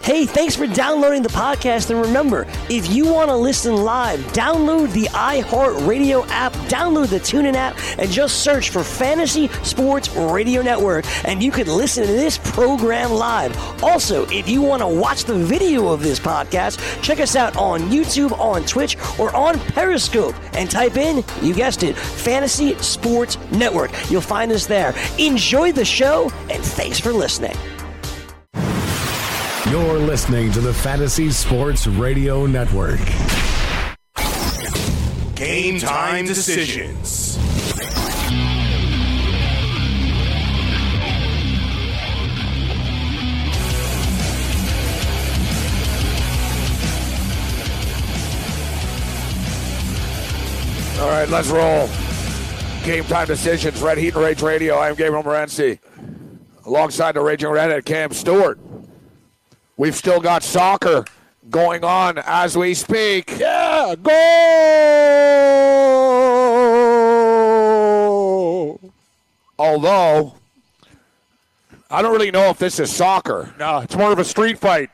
Hey, thanks for downloading the podcast. And remember, if you want to listen live, download the iHeartRadio app, download the TuneIn app, and just search for Fantasy Sports Radio Network, and you can listen to this program live. Also, if you want to watch the video of this podcast, check us out on YouTube, on Twitch, or on Periscope, and type in, you guessed it, Fantasy Sports Network. You'll find us there. Enjoy the show, and thanks for listening. You're listening to the Fantasy Sports Radio Network. Game time decisions. All right, let's roll. Game time decisions. Red Heat and Rage Radio. I am Gabriel Morency. Alongside the Raging Redhead, Cam Stewart. We've still got soccer going on as we speak. Yeah, go! Although, I don't really know if this is soccer. No, it's more of a street fight.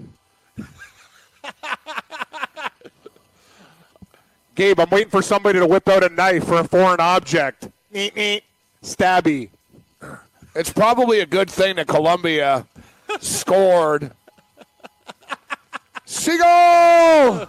Gabe, I'm waiting for somebody to whip out a knife for a foreign object. Stabby. It's probably a good thing that Colombia scored. Seagull!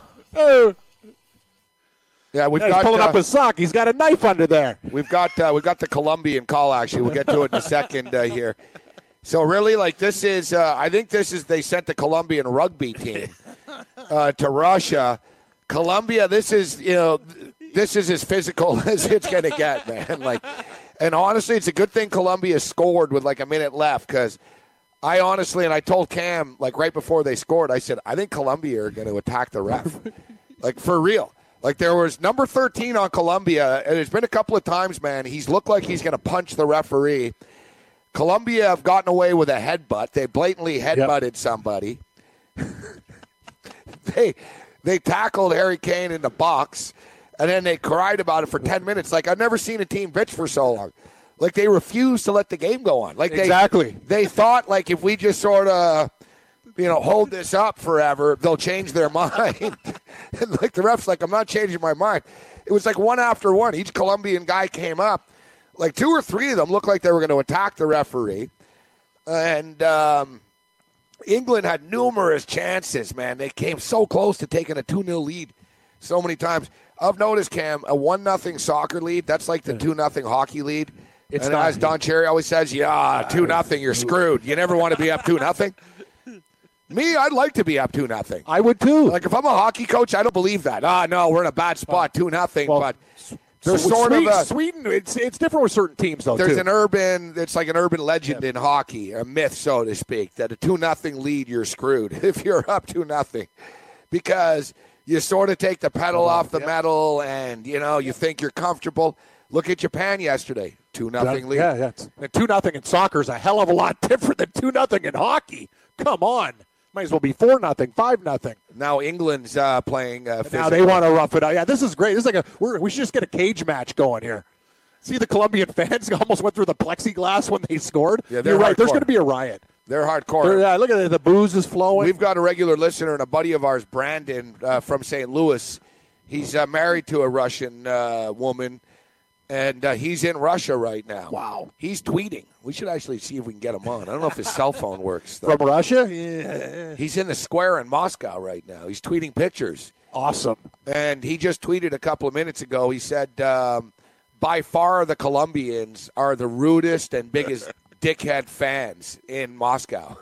Yeah, He's pulling up his sock. He's got a knife under there. We've got the Colombian call, actually. We'll get to it in a second here. So really, like, this is, I think this is, they sent the Colombian rugby team to Russia. Colombia, this is as physical as it's going to get, man. Like, and honestly, it's a good thing Colombia scored with like a minute left, because I honestly, and I told Cam, like right before they scored, I said, I think Colombia are going to attack the ref. Like, for real. Like, there was number 13 on Colombia, and there's been a couple of times, man, he's looked like he's going to punch the referee. Colombia have gotten away with a headbutt. They blatantly headbutted somebody. They tackled Harry Kane in the box, and then they cried about it for 10 minutes. Like, I've never seen a team bitch for so long. Like, they refused to let the game go on. Like, they thought, like, if we just sort of, hold this up forever, they'll change their mind. And, like, the ref's like, I'm not changing my mind. It was like one after one. Each Colombian guy came up. Like, 2 or 3 of them looked like they were going to attack the referee. And England had numerous chances, man. They came so close to taking a 2-0 lead so many times. I've noticed, Cam, a 1-0 soccer lead, that's like the 2-0 hockey lead. It's and as Don Cherry always says, 2-0, you're screwed. You never want to be up 2-0. Me, I'd like to be up 2-0. I would too. Like, if I'm a hockey coach, I don't believe that. No, we're in a bad spot, 2-0. But there's Sweden, it's different with certain teams, though, there's too. It's like an urban legend in hockey, a myth, so to speak, that a 2-0 lead, you're screwed if you're up 2-0. Because you sort of take the pedal off the metal and, you think you're comfortable. Look at Japan yesterday, 2-0 lead. Yeah. 2-0 in soccer is a hell of a lot different than 2-0 in hockey. Come on. Might as well be 4-0, 5-0. Now England's playing. Now they want to rough it out. Yeah, this is great. This is like we should just get a cage match going here. See, the Colombian fans almost went through the plexiglass when they scored. Yeah, you're right. Hardcore. There's going to be a riot. They're hardcore. Look at it. The booze is flowing. We've got a regular listener and a buddy of ours, Brandon, from St. Louis. He's married to a Russian woman, and he's in Russia right now. Wow. He's tweeting. We should actually see if we can get him on. I don't know if his cell phone works, though. From Russia? Yeah. He's in the square in Moscow right now. He's tweeting pictures. Awesome. And he just tweeted a couple of minutes ago. He said, by far the Colombians are the rudest and biggest dickhead fans in Moscow.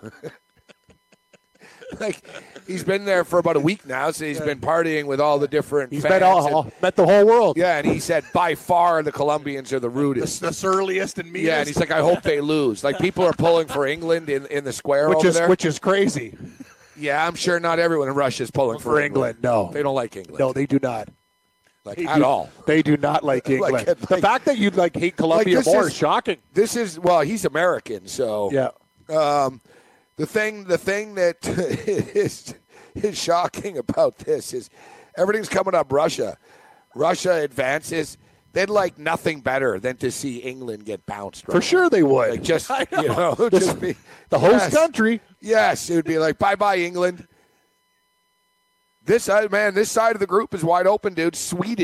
Like, he's been there for about a week now, so he's been partying with all the different he's fans. Met the whole world. Yeah, and he said, by far, the Colombians are the rudest. The surliest and meanest. Yeah, and he's like, I hope they lose. Like, people are pulling for England in the square over there. Which is crazy. Yeah, I'm sure not everyone in Russia is pulling for England. No. They don't like England. No, they do not. At all. They do not like England. The fact that you hate Colombia more is shocking. This is, well, he's American, so. Yeah. The thing that is shocking about this is everything's coming up Russia. Russia advances. They'd like nothing better than to see England get bounced. Right For sure they would. Like just be the host country. Yes, it would be like, bye-bye, England. This side of the group is wide open, dude. Sweden.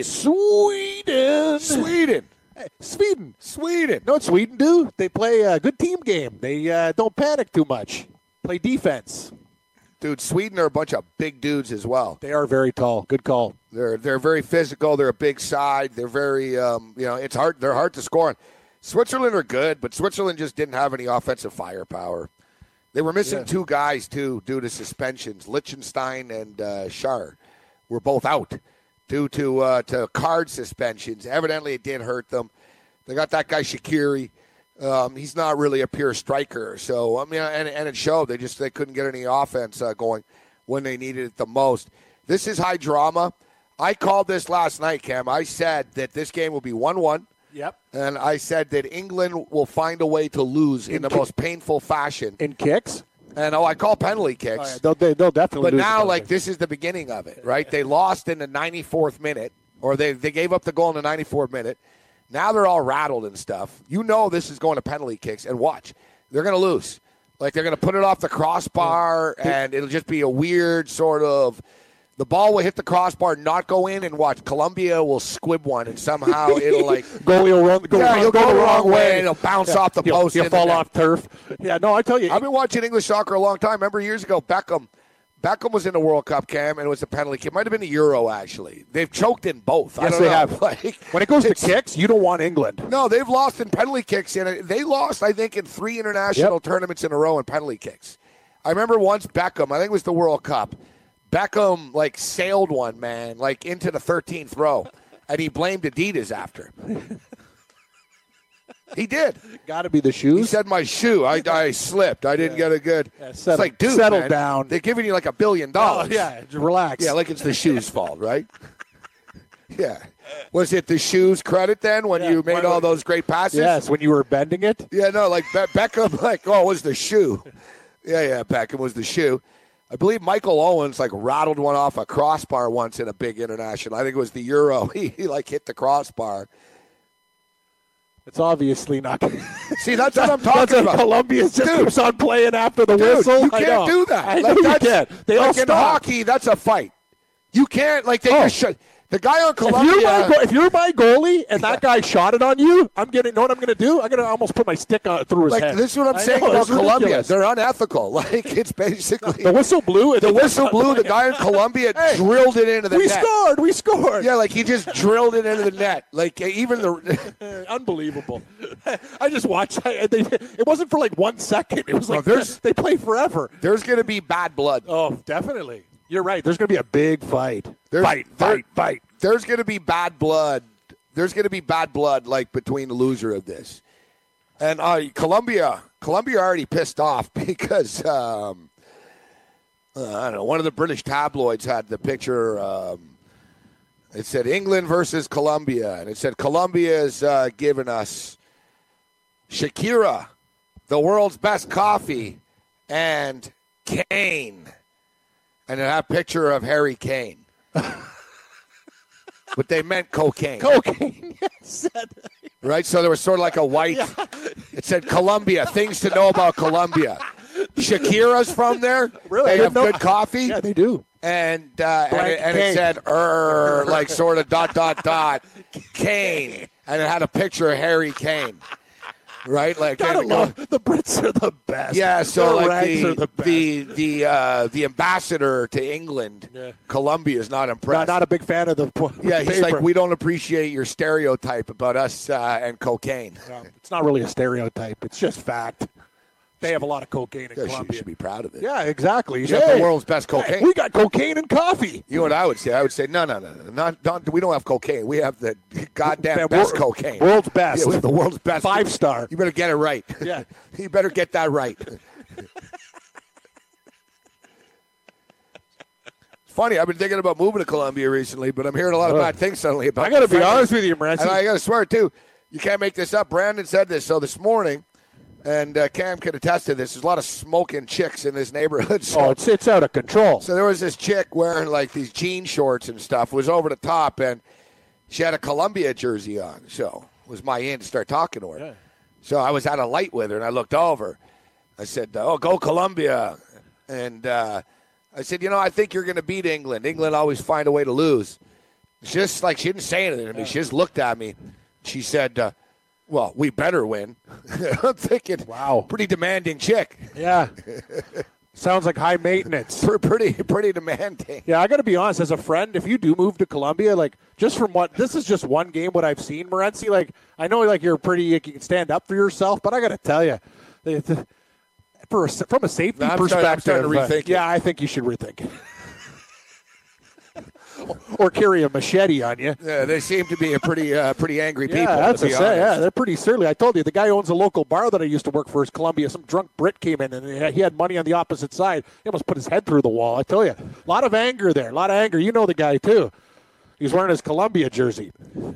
Hey, Sweden. Sweden. You know what Sweden do? They play a good team game. They don't panic too much. Play defense. Dude, Sweden are a bunch of big dudes as well. They are very tall. Good call. They're very physical. They're a big side. They're very, it's hard. They're hard to score on. Switzerland are good, but Switzerland just didn't have any offensive firepower. They were missing two guys, too, due to suspensions. Liechtenstein and Schär were both out due to card suspensions. Evidently, it did hurt them. They got that guy Shaqiri. He's not really a pure striker. So, and it showed. They couldn't get any offense going when they needed it the most. This is high drama. I called this last night, Cam. I said that this game will be 1-1. Yep. And I said that England will find a way to lose in the most painful fashion. In kicks? And, I call penalty kicks. Oh, yeah, they'll definitely But lose. now, this is the beginning of it, right? They lost in the 94th minute, or they gave up the goal in the 94th minute. Now they're all rattled and stuff. You know this is going to penalty kicks, and watch. They're going to lose. They're going to put it off the crossbar, and it'll just be a weird sort of – the ball will hit the crossbar, not go in, and watch. Colombia will squib one, and somehow it'll goalie will he'll go the wrong way, and it'll bounce off the post. He'll fall off turf. Yeah, no, I tell you. I've been watching English soccer a long time. Remember years ago, Beckham was in the World Cup, Cam, and it was a penalty kick. It might have been a Euro, actually. They've choked in both. Yes, they have. When it goes to kicks, you don't want England. No, they've lost in penalty kicks. They lost, I think, in 3 international tournaments in a row in penalty kicks. I remember once Beckham, I think it was the World Cup, Beckham, sailed one, man, into the 13th row, and he blamed Adidas after. He did. Got to be the shoes. He said, my shoe. I slipped. I didn't get a good. Yeah, it's like, dude, settle man, down. they're giving you $1 billion. Oh, yeah, relax. Yeah, it's the shoes' fault, right? Yeah. Was it the shoes credit then when you made all those great passes? Yes, when you were bending it. Yeah, no, Beckham, it was the shoe. Yeah, Beckham was the shoe. I believe Michael Owens rattled one off a crossbar once in a big international. I think it was the Euro. He hit the crossbar. It's obviously not. See, that's what I'm talking about. Colombia just keeps on playing after the whistle. You can't do that. I know you can't. They all in stop. hockey, that's a fight. You can't just shut. The guy on Colombia. If you're my goalie and that guy shot it on you, I'm going to know what I'm going to do. I'm going to almost put my stick through his head. This is what I'm saying about Colombia. They're unethical. It's basically the whistle blew. The whistle blew. The guy in Colombia drilled it into the net. We scored. Yeah, he just drilled it into the net. Even the unbelievable. I just watched. It wasn't for 1 second. It was they play forever. There's going to be bad blood. Oh, definitely. You're right. There's going to be a big fight. Fight. There's going to be bad blood. There's going to be bad blood between the loser of this. And Colombia already pissed off because I don't know, one of the British tabloids had the picture. It said England versus Colombia, and it said Colombia is giving us Shakira, the world's best coffee, and Kane. And it had a picture of Harry Kane. But they meant cocaine. Cocaine. Right? So there was sort of a white. Yeah. It said Colombia, things to know about Colombia. Shakira's from there. Really? They have good coffee. Yeah, they do. And it said, sort of ... Kane. And it had a picture of Harry Kane. Right, the Brits are the best. Yeah, so the ambassador to England, Colombia is not impressed. Not a big fan of the. Yeah, he's paper. we don't appreciate your stereotype about us and cocaine. No, it's not really a stereotype. It's just fact. They have a lot of cocaine in Colombia. You should be proud of it. Yeah, exactly. You have the world's best cocaine. Hey, we got cocaine and coffee. You know what I would say? I would say, no. We don't have cocaine. We have the goddamn best cocaine. World's best. Yeah, we have the world's best. 5-star. You better get it right. Yeah. You better get that right. Funny, I've been thinking about moving to Colombia recently, but I'm hearing a lot of bad things suddenly about it. I got to be honest with you, Morency. And I got to swear, too, you can't make this up. Brandon said this. So this morning, and Cam can attest to this, there's a lot of smoking chicks in this neighborhood. So, it's out of control. So there was this chick wearing, these jean shorts and stuff, was over the top, and she had a Colombia jersey on. So it was my in to start talking to her. Yeah. So I was at a light with her, and I looked over. I said, go Colombia. And I said, I think you're going to beat England. England always find a way to lose. Just like she didn't say anything to me. She just looked at me. She said, well, we better win. I'm thinking, wow, pretty demanding chick. Yeah. Sounds like high maintenance. Pretty demanding. Yeah, I got to be honest. As a friend, if you do move to Colombia, like just from this is just one game what I've seen, Morency. Like I know, like you can stand up for yourself, but I got to tell you, from a safety perspective, I'm starting to rethink it. I think you should rethink it. Or carry a machete on you. Yeah, they seem to be a pretty angry people. Yeah, that's to be to say. honest. Yeah, they're pretty surly. I told you, the guy owns a local bar that I used to work for is Columbia. Some drunk Brit came in, and he had money on the opposite side. He almost put his head through the wall. I tell you, a lot of anger there. A lot of anger. You know the guy, too. He's wearing his Columbia jersey.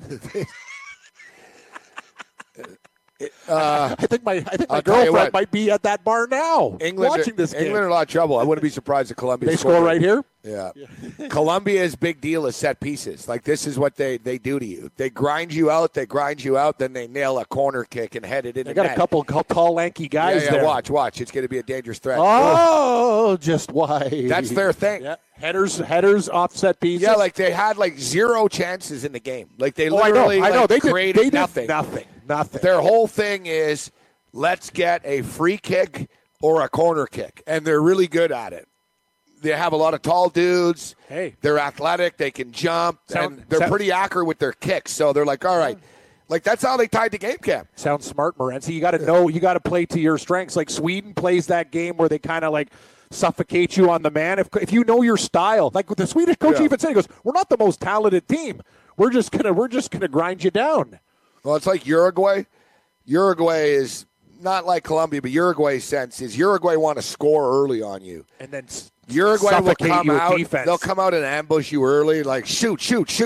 I think my girlfriend might be at that bar now watching this game. England are in a lot of trouble. I wouldn't be surprised if Colombia score right here. Yeah. Colombia's big deal is set pieces. Like, this is what they do to you. They grind you out, then they nail a corner kick and head it in the net. They got a couple tall, lanky guys there. Watch. It's going to be a dangerous threat. Oh, just why? That's their thing. Yeah. Headers, offset pieces. Yeah, like they had like 0 chances in the game. Like they literally I know. They created nothing. Nothing. Their whole thing is, let's get a free kick or a corner kick, and they're really good at it. They have a lot of tall dudes. Hey. They're athletic. They can jump, and they're pretty accurate with their kicks. So they're like, all right. Like, that's how they tied the game camp. Sounds smart, Morency. You got to know, you got to play to your strengths. Like Sweden plays that game where they kind of like suffocate you on the man. If you know your style, like with the Swedish coach even said, he goes, "We're not the most talented team. We're just gonna grind you down." Well, it's like Uruguay. Uruguay is not like Colombia, but Uruguay's sense is Uruguay want to score early on you, and then Uruguay will come out. Defense. They'll come out and ambush you early, like shoot,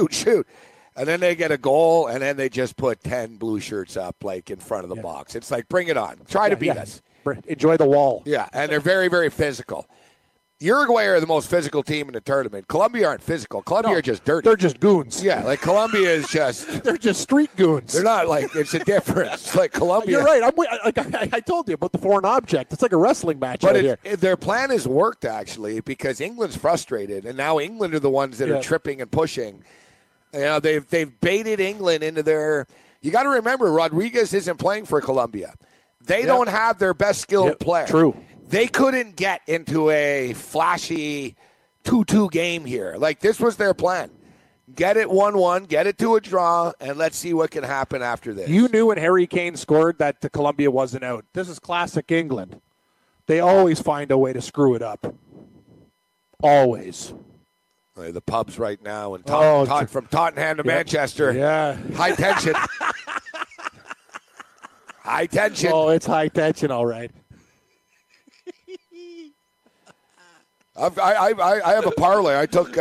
and then they get a goal, and then they just put 10 blue shirts up, like in front of the box. It's like, bring it on, try to beat us. Enjoy the wall. Yeah, and they're very, very physical. Uruguay are the most physical team in the tournament. Colombia aren't physical. Colombia are just dirty. They're just goons. Yeah, like Colombia is just... They're just street goons. They're not like... It's a difference. Like Colombia... You're right. I told you about the foreign object. It's like a wrestling match out here. Their plan has worked, actually, because England's frustrated, and now England are the ones that are tripping and pushing. They've baited England into their... You got to remember, Rodriguez isn't playing for Colombia. They don't have their best skilled player. True. They couldn't get into a flashy 2-2 game here. Like, this was their plan. Get it 1-1, get it to a draw, and let's see what can happen after this. You knew when Harry Kane scored that the Colombia wasn't out. This is classic England. They always find a way to screw it up. Always. The pubs right now, and from Tottenham to Manchester. Yeah. High tension. High tension. Oh, it's high tension, all right. I have a parlay. I took.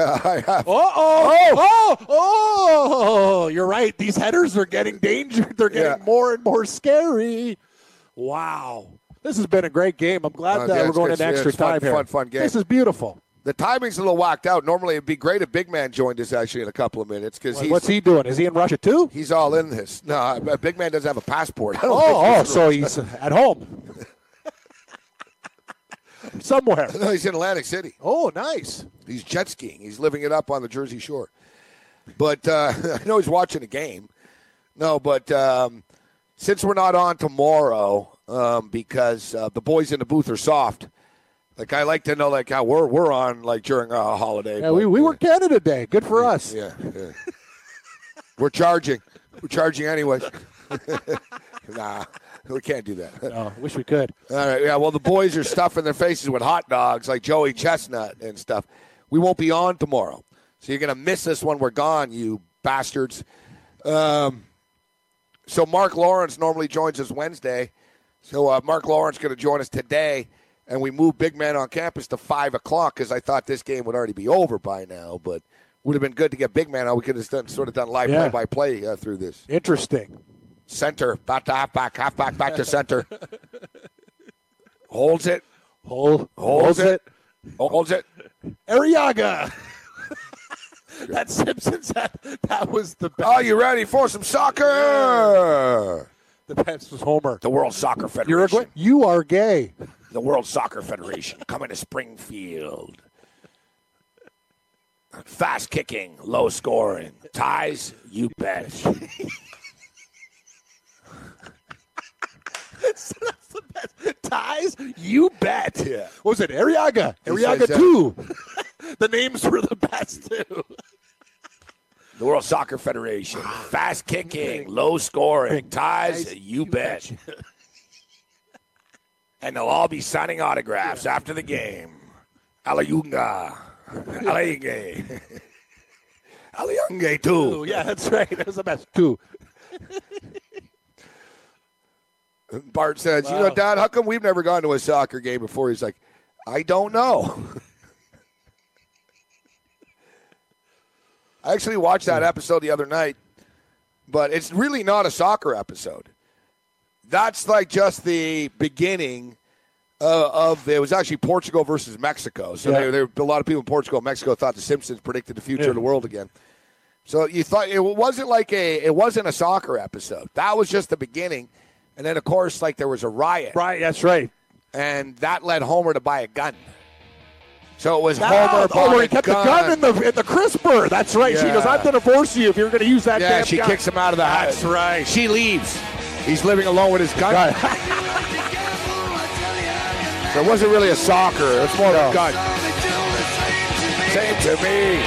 You're right. These headers are getting dangerous. They're getting more and more scary. Wow. This has been a great game. I'm glad that we're going into extra time here. Fun game. This is beautiful. The timing's a little whacked out. Normally, it'd be great if Big Man joined us actually in a couple of minutes. What's he doing? Is he in Russia too? He's all in this. No, Big Man doesn't have a passport. So he's at home. Somewhere. No, he's in Atlantic City. Oh, nice. He's jet skiing. He's living it up on the Jersey Shore. But I know he's watching a game. No, but since we're not on tomorrow because the boys in the booth are soft, like I like to know like how we're on like during a holiday. Yeah, we work Canada Day. Good for us. Yeah. We're charging. We're charging anyways. Nah. We can't do that. No, wish we could. All right, yeah, well, the boys are stuffing their faces with hot dogs like Joey Chestnut and stuff. We won't be on tomorrow. So you're going to miss us when we're gone, you bastards. So Mark Lawrence normally joins us Wednesday. So Mark Lawrence is going to join us today, and we moved Big Man on campus to 5 o'clock because I thought this game would already be over by now. But would have been good to get Big Man on. We could have done live play-by-play through this. Interesting. Center, back to halfback to center. Holds it. Holds it. Arriaga. That Simpsons, that was the best. Are you ready for some soccer? The best was Homer. The World Soccer Federation. Uruguay, you are gay. The World Soccer Federation coming to Springfield. Fast kicking, low scoring. Ties, you bet. That's the best. Ties, you bet. Yeah. What was it? Arriaga. Arriaga 2. The names were the best, too. The World Soccer Federation. Fast kicking, low scoring. Ties, you bet. And they'll all be signing autographs after the game. Alayunga. Alayunga. Alayunga, too. Yeah, that's right. That was the best, too. Bart says, you know, Dad, how come we've never gone to a soccer game before? He's like, I don't know. I actually watched that episode the other night, but it's really not a soccer episode. That's like just the beginning of it was actually Portugal versus Mexico. So there a lot of people in Portugal and Mexico thought the Simpsons predicted the future of the world again. So you thought it wasn't a soccer episode. That was just the beginning. And then, of course, like there was a riot. Right, that's right. And that led Homer to buy a gun. So it was Homer where he kept the gun in the crisper. That's right. Yeah. She goes, I'm going to divorce you if you're going to use that damn gun. Yeah, she kicks him out of the house. That's right. She leaves. He's living alone with his gun. So it wasn't really a soccer. It's more of a gun. Same to me.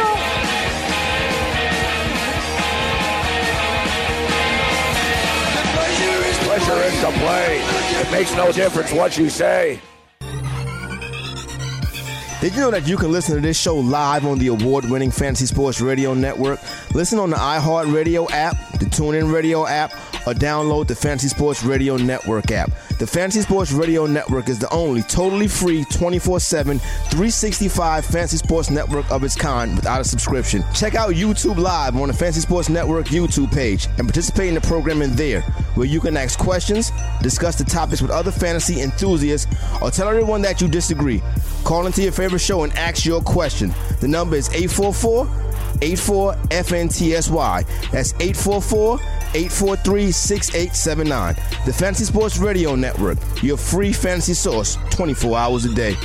Pleasure is to play. It makes no difference what you say. Did you know that you can listen to this show live on the award-winning Fantasy Sports Radio Network? Listen on the iHeartRadio app, the TuneIn Radio app, or download the Fantasy Sports Radio Network app. The Fantasy Sports Radio Network is the only totally free 24/7, 365 Fantasy Sports Network of its kind without a subscription. Check out YouTube Live on the Fantasy Sports Network YouTube page and participate in the programming there, where you can ask questions, discuss the topics with other fantasy enthusiasts, or tell everyone that you disagree. Call into your favorite show and ask your question. The number is 844-84-FNTSY. That's 844-843-6879. The Fantasy Sports Radio Network, your free fantasy source 24 hours a day.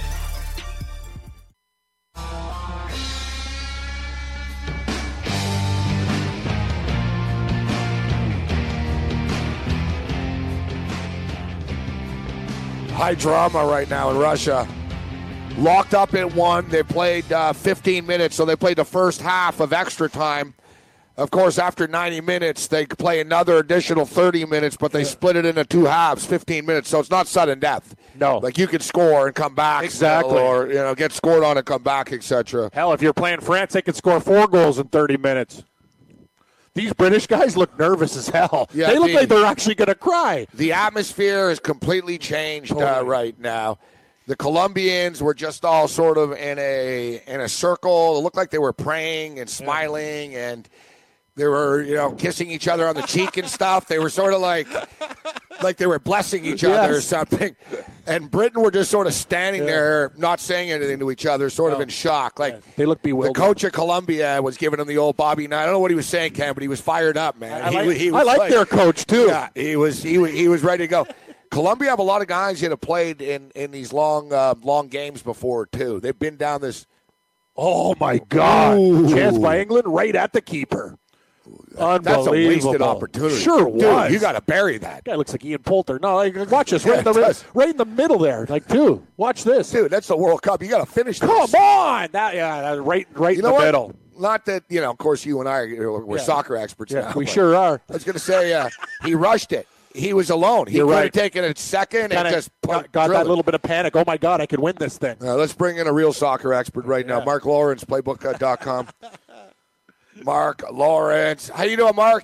High drama right now in Russia. Locked up at 1. They played 15 minutes, so they played the first half of extra time. Of course, after 90 minutes, they play another additional 30 minutes, but they split it into 2 halves, 15 minutes, so it's not sudden death. No. Like, you can score and come back. Exactly. Or, get scored on and come back, etc. Hell, if you're playing France, they could score 4 goals in 30 minutes. These British guys look nervous as hell. Yeah, they look like they're actually going to cry. The atmosphere has completely changed right now. The Colombians were just all sort of in a circle. It looked like they were praying and smiling, and they were, kissing each other on the cheek and stuff. They were sort of like they were blessing each other or something. And Britain were just sort of standing there, not saying anything to each other, sort of in shock. Like they look bewildered. The coach of Colombia was giving him the old Bobby Knight. I don't know what he was saying, Cam, but he was fired up, man. I like their coach too. Yeah, he was ready to go. Colombia have a lot of guys that have played in these long games before, too. They've been down this. Oh, my God. Ooh. Chance by England right at the keeper. Unbelievable. That's a wasted opportunity. Sure was. Dude, you got to bury that. Guy looks like Ian Poulter. No, watch this. Right in the middle there. Watch this. Dude, that's the World Cup. You got to finish this. Come on. Right in the middle. Not that, of course, you and I, we're soccer experts now. We sure are. I was going to say, he rushed it. He was alone. He could have taken it second and just got that little bit of panic. Oh, my God, I could win this thing. Let's bring in a real soccer expert right now. Mark Lawrence, playbook.com. Mark Lawrence. How you doing, Mark?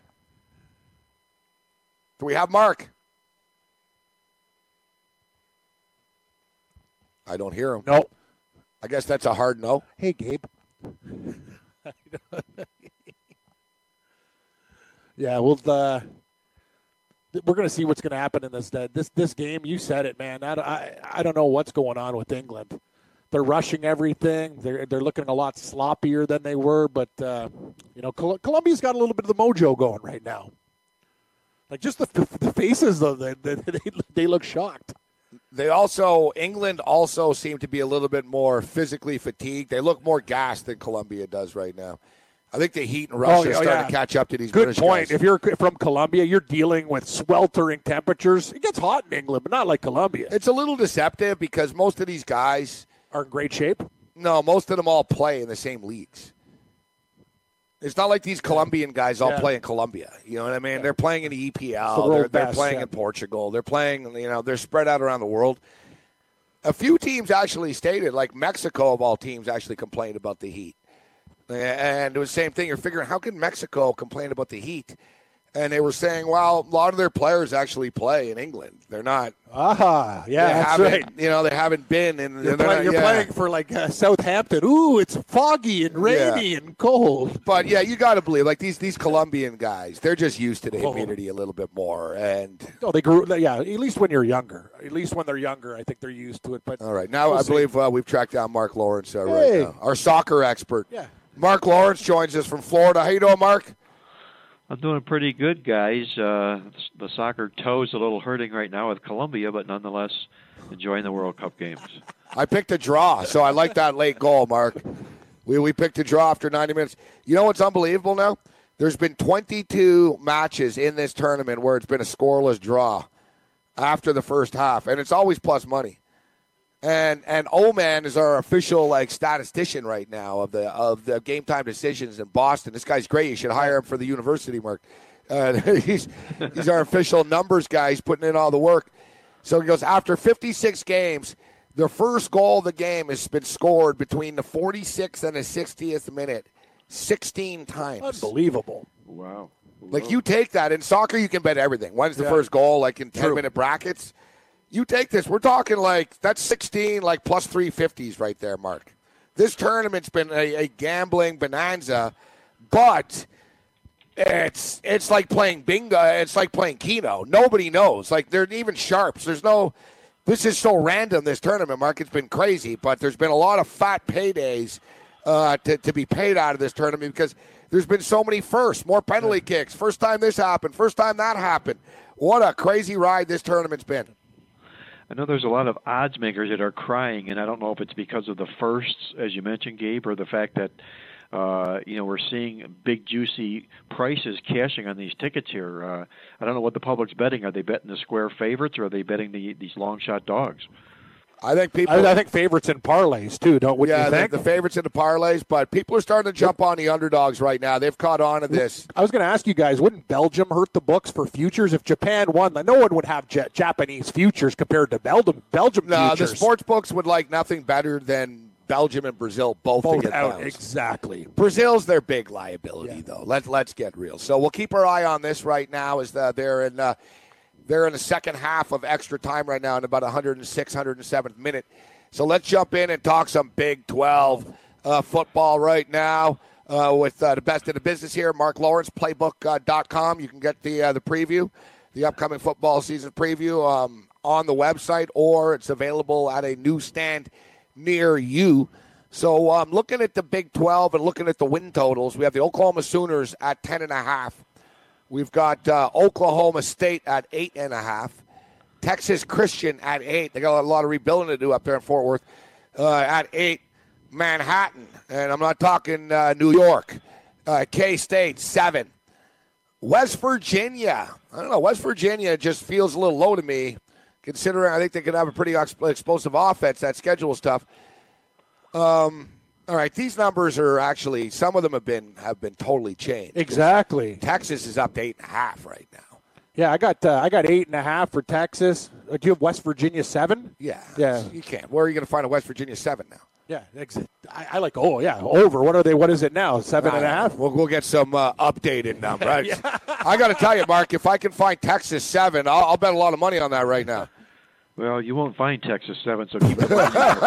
Do we have Mark? I don't hear him. No. I guess that's a hard no. Hey, Gabe. Yeah, we're going to see what's going to happen in this game. You said it, man. I don't know what's going on with England. They're rushing everything. They're looking a lot sloppier than they were, but Colombia's got a little bit of the mojo going right now. Like just the faces, though, they look shocked. England also seem to be a little bit more physically fatigued. They look more gassed than Colombia does right now. I think the heat in Russia is starting to catch up to these British point. guys. If you're from Colombia, you're dealing with sweltering temperatures. It gets hot in England, but not like Colombia. It's a little deceptive because most of these guys are in great shape. No, most of them all play in the same leagues. It's not like these Colombian guys all play in Colombia. You know what I mean? Yeah. They're playing in the EPL. They're playing in Portugal. They're playing, they're spread out around the world. A few teams actually stated, like Mexico of all teams, actually complained about the heat. And it was the same thing. You're figuring, how can Mexico complain about the heat? And they were saying, well, a lot of their players actually play in England. They're not. That's right. They haven't been. You're playing for like Southampton. Ooh, it's foggy and rainy and cold. But you got to believe, like these Colombian guys, they're just used to the humidity a little bit more. And they grew. Yeah, at least when you're younger. At least when they're younger, I think they're used to it. But all right, now I believe we've tracked down Mark Lawrence right now, our soccer expert. Yeah. Mark Lawrence joins us from Florida. How you doing, Mark? I'm doing pretty good, guys. The soccer toe's a little hurting right now with Colombia, but nonetheless enjoying the World Cup games. I picked a draw, so I like that late goal, Mark. We picked a draw after 90 minutes. You know what's unbelievable now? There's been 22 matches in this tournament where it's been a scoreless draw after the first half, and it's always plus money. And Oman is our official statistician right now of the game time decisions in Boston. This guy's great. You should hire him for the university, Mark. He's our official numbers guy. He's putting in all the work. So he goes, after 56 games, the first goal of the game has been scored between the 46th and the 60th minute 16 times. Unbelievable. Wow. Like, you take that. In soccer, you can bet everything. When's the first goal, like in 10-minute brackets? You take this. We're talking that's 16, plus 350s right there, Mark. This tournament's been a gambling bonanza, but it's like playing bingo. It's like playing Keno. Nobody knows. Like, they're even sharps. This is so random, this tournament, Mark. It's been crazy, but there's been a lot of fat paydays to be paid out of this tournament because there's been so many firsts, more penalty kicks. First time this happened. First time that happened. What a crazy ride this tournament's been. I know there's a lot of odds makers that are crying, and I don't know if it's because of the firsts, as you mentioned, Gabe, or the fact that we're seeing big, juicy prices cashing on these tickets here. I don't know what the public's betting. Are they betting the square favorites, or are they betting these long shot dogs? I think I think favorites in parlays too. You think? The favorites in the parlays, but people are starting to jump on the underdogs right now. They've caught on to this. I was going to ask you guys, wouldn't Belgium hurt the books for futures if Japan won? No one would have Japanese futures compared to Belgium futures. No, the sports books would like nothing better than Belgium and Brazil both to get out. bounced. Exactly. Brazil's their big liability, though. Let's get real. So we'll keep our eye on this right now as they're in the second half of extra time right now in about 106, 107th minute. So let's jump in and talk some Big 12 football right now with the best in the business here, Mark Lawrence, playbook.com. You can get the preview, the upcoming football season preview on the website, or it's available at a newsstand near you. So I'm looking at the Big 12 and looking at the win totals. We have the Oklahoma Sooners at 10.5. We've got Oklahoma State at 8.5. Texas Christian at 8. They got a lot of rebuilding to do up there in Fort Worth. At 8, Manhattan. And I'm not talking New York. K-State, 7. West Virginia. I don't know. West Virginia just feels a little low to me, considering I think they could have a pretty explosive offense. That schedule is tough. All right, these numbers are actually, some of them have been totally changed. Exactly. Texas is up to 8.5 right now. Yeah, I got 8.5 for Texas. Do you have West Virginia 7? Yeah. You can't. Where are you going to find a West Virginia 7 now? Yeah, I like. Over. What are they? What is it now? 7.5. We'll get some updated number. Right? Yeah. I got to tell you, Mark, if I can find Texas 7, I'll bet a lot of money on that right now. Well, you won't find Texas 7, so keep it.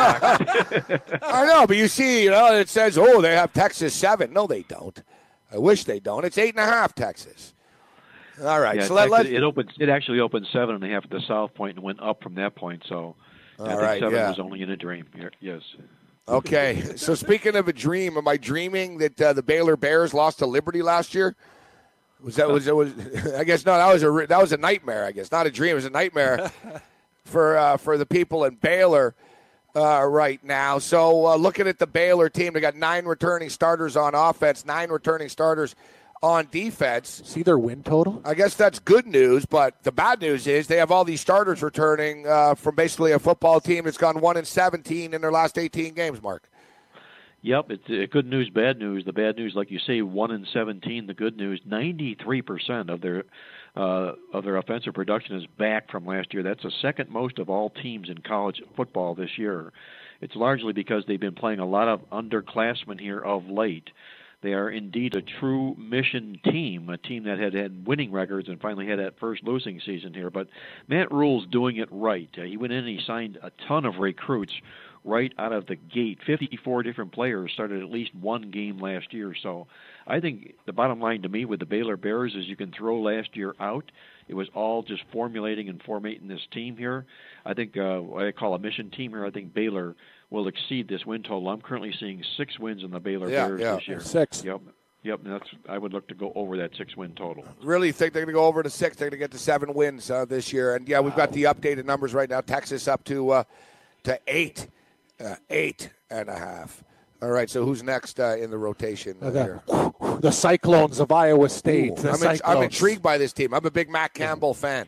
I know, but you see, it says, they have Texas 7. No, they don't. I wish they don't. It's 8.5 Texas. All right. Yeah, so it actually opened 7.5 at the South Point and went up from that point. So I think 7 was only in a dream. Yes. Okay. So speaking of a dream, am I dreaming that the Baylor Bears lost to Liberty last year? I guess no. That was a nightmare. I guess not a dream. It was a nightmare. for the people in Baylor right now. So looking at the Baylor team, they got 9 returning starters on offense, 9 returning starters on defense. See their win total? I guess that's good news, but the bad news is they have all these starters returning from basically a football team that's gone 1-17 in their last 18 games, Mark. Yep, it's good news, bad news. The bad news, like you say, 1-17. The good news, 93% of their offensive production is back from last year. That's the second most of all teams in college football this year. It's largely because they've been playing a lot of underclassmen here of late. They are indeed a true mission team, a team that had winning records and finally had that first losing season here. But Matt Rule's doing it right. He went in and he signed a ton of recruits right out of the gate. 54 different players started at least one game last year. So I think the bottom line to me with the Baylor Bears is you can throw last year out. It was all just formulating and formatting this team here. I think what I call a mission team here, I think Baylor will exceed this win total. I'm currently seeing 6 wins in the Baylor Bears this year. 6. Yep. I would look to go over that 6-win total. Really think they're going to go over to 6. They're going to get to 7 wins this year. And, we've got the updated numbers right now. Texas up to 8. 8.5. All right, so who's next in the rotation here? The Cyclones of Iowa State. I'm intrigued by this team. I'm a big Matt Campbell fan.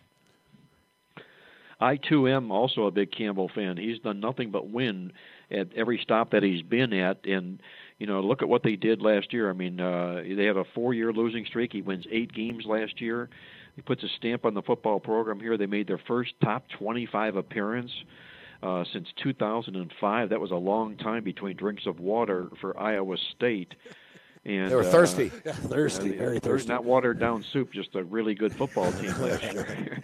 I, too, am also a big Campbell fan. He's done nothing but win at every stop that he's been at. And, look at what they did last year. I mean, they have a 4-year losing streak. He wins 8 games last year. He puts a stamp on the football program here. They made their first top 25 appearance since 2005. That was a long time between drinks of water for Iowa State. And they were thirsty. Very thirsty. Not watered-down soup, just a really good football team last year.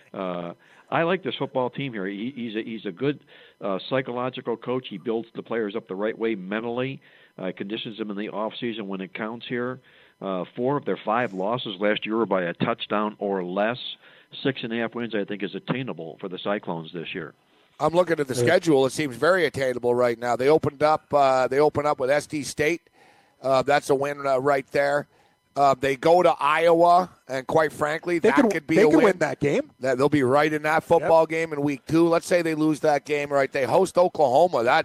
I like this football team here. He's a good psychological coach. He builds the players up the right way mentally, conditions them in the offseason when it counts here. 4 of their 5 losses last year were by a touchdown or less. 6.5 wins, I think, is attainable for the Cyclones this year. I'm looking at the schedule. It seems very attainable right now. They opened up with SD State. That's a win right there. They go to Iowa, and quite frankly, that could be a win. They could win that game. They'll be right in that football game in week 2. Let's say they lose that game, right? They host Oklahoma. That,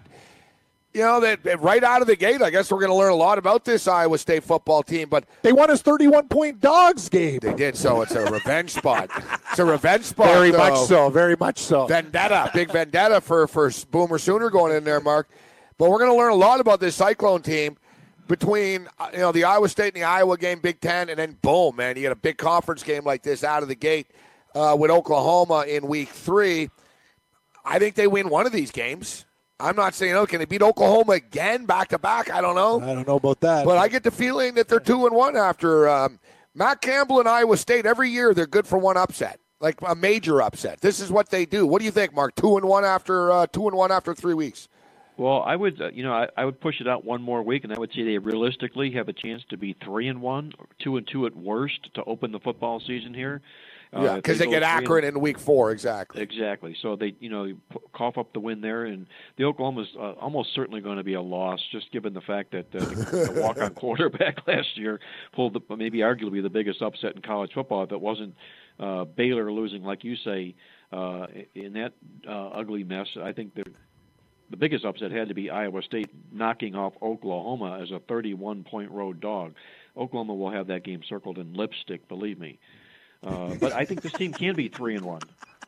right out of the gate, I guess we're going to learn a lot about this Iowa State football team. But they won his 31-point dogs game. They did, so it's a revenge spot. It's a revenge spot. Very much so. Vendetta, big vendetta for Boomer Sooner going in there, Mark. But we're going to learn a lot about this Cyclone team. Between the Iowa State and the Iowa game, Big Ten, and then boom, man, you get a big conference game like this out of the gate with Oklahoma in week 3. I think they win one of these games. I'm not saying, can they beat Oklahoma again back to back? I don't know. I don't know about that. But I get the feeling that they're 2-1 after Matt Campbell and Iowa State. Every year they're good for one upset, like a major upset. This is what they do. What do you think, Mark? 2-1 after 3 weeks. Well, I would, I would push it out one more week, and I would say they realistically have a chance to be 3-1, 2-2 at worst to open the football season here. Because they get Akron in week 4, exactly. Exactly. So they, cough up the win there, and the Oklahoma's almost certainly going to be a loss, just given the fact that the walk-on quarterback last year pulled maybe arguably the biggest upset in college football. If it wasn't Baylor losing, like you say, in that ugly mess, I think the biggest upset had to be Iowa State knocking off Oklahoma as a 31-point road dog. Oklahoma will have that game circled in lipstick, believe me. But I think this team can be 3-1.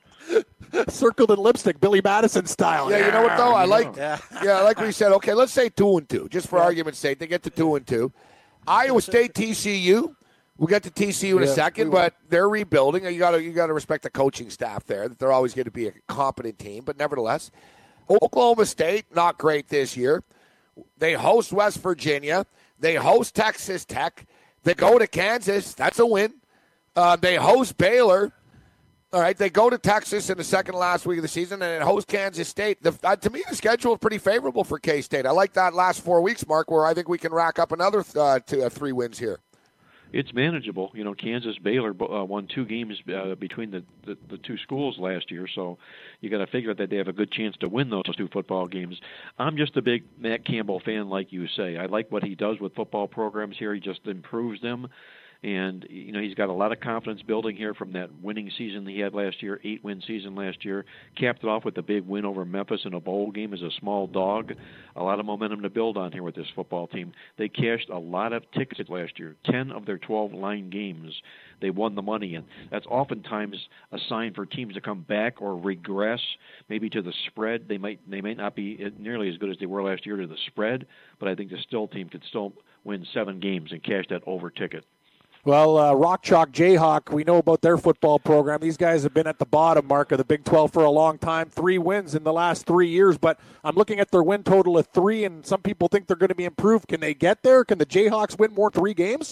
Circled in lipstick, Billy Madison style. Yeah, you know what though? I like what you said. Okay, let's say 2-2, just for argument's sake. They get to 2-2. Iowa State, TCU. We'll get to TCU in a second, but they're rebuilding. You got to respect the coaching staff there. That they're always going to be a competent team, but nevertheless. Oklahoma State, not great this year. They host West Virginia. They host Texas Tech. They go to Kansas. That's a win. They host Baylor. All right, they go to Texas in the second last week of the season and host Kansas State. To me, the schedule is pretty favorable for K-State. I like that last 4 weeks, Mark, where I think we can rack up another 3 wins here. It's manageable. Kansas, Baylor won 2 games between the two schools last year, so you got to figure that they have a good chance to win those 2 football games. I'm just a big Matt Campbell fan, like you say. I like what he does with football programs here. He just improves them. And, he's got a lot of confidence building here from that winning season he had last year, 8-win season last year. Capped it off with a big win over Memphis in a bowl game as a small dog. A lot of momentum to build on here with this football team. They cashed a lot of tickets last year, 10 of their 12 line games. They won the money, and that's oftentimes a sign for teams to come back or regress, maybe to the spread. They might not be nearly as good as they were last year to the spread, but I think the team could still win 7 games and cash that over ticket. Well, Rock Chalk Jayhawk, we know about their football program. These guys have been at the bottom mark of the Big 12 for a long time. 3 wins in the last 3 years, but I'm looking at their win total of 3, and some people think they're going to be improved. Can they get there? Can the Jayhawks win more 3 games?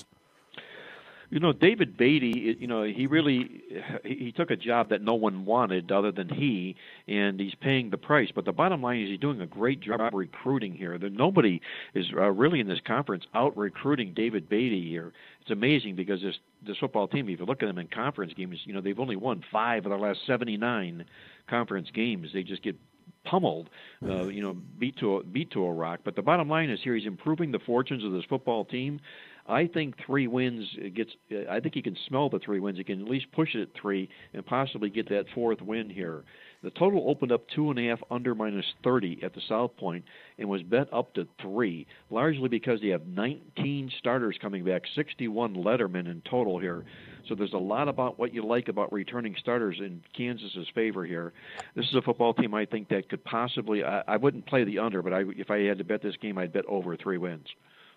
David Beatty, he took a job that no one wanted other than he, and he's paying the price. But the bottom line is he's doing a great job recruiting here. Nobody is really in this conference out-recruiting David Beatty here. It's amazing because this football team, if you look at them in conference games, they've only won 5 of their last 79 conference games. They just get pummeled, beat to a rock. But the bottom line is here he's improving the fortunes of this football team. I think 3 wins I think he can smell the 3 wins. He can at least push it at 3 and possibly get that 4th win here. The total opened up 2.5 under -30 at the South Point and was bet up to 3, largely because they have 19 starters coming back, 61 lettermen in total here. So there's a lot about what you like about returning starters in Kansas's favor here. This is a football team I think that could possibly, I wouldn't play the under, but if I had to bet this game, I'd bet over 3 wins.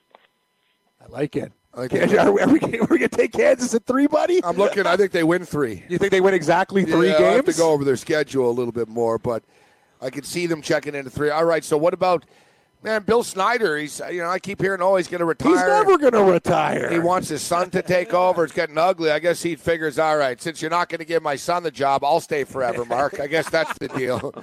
I like it. Okay. Are we going to take Kansas at 3, buddy? I'm looking. I think they win 3. You think they win exactly 3 games? I have to go over their schedule a little bit more, but I could see them checking into 3. All right, so what about, Bill Snyder? He's, I keep hearing, he's going to retire. He's never going to retire. He wants his son to take over. It's getting ugly. I guess he figures, all right, since you're not going to give my son the job, I'll stay forever, Mark. I guess that's the deal.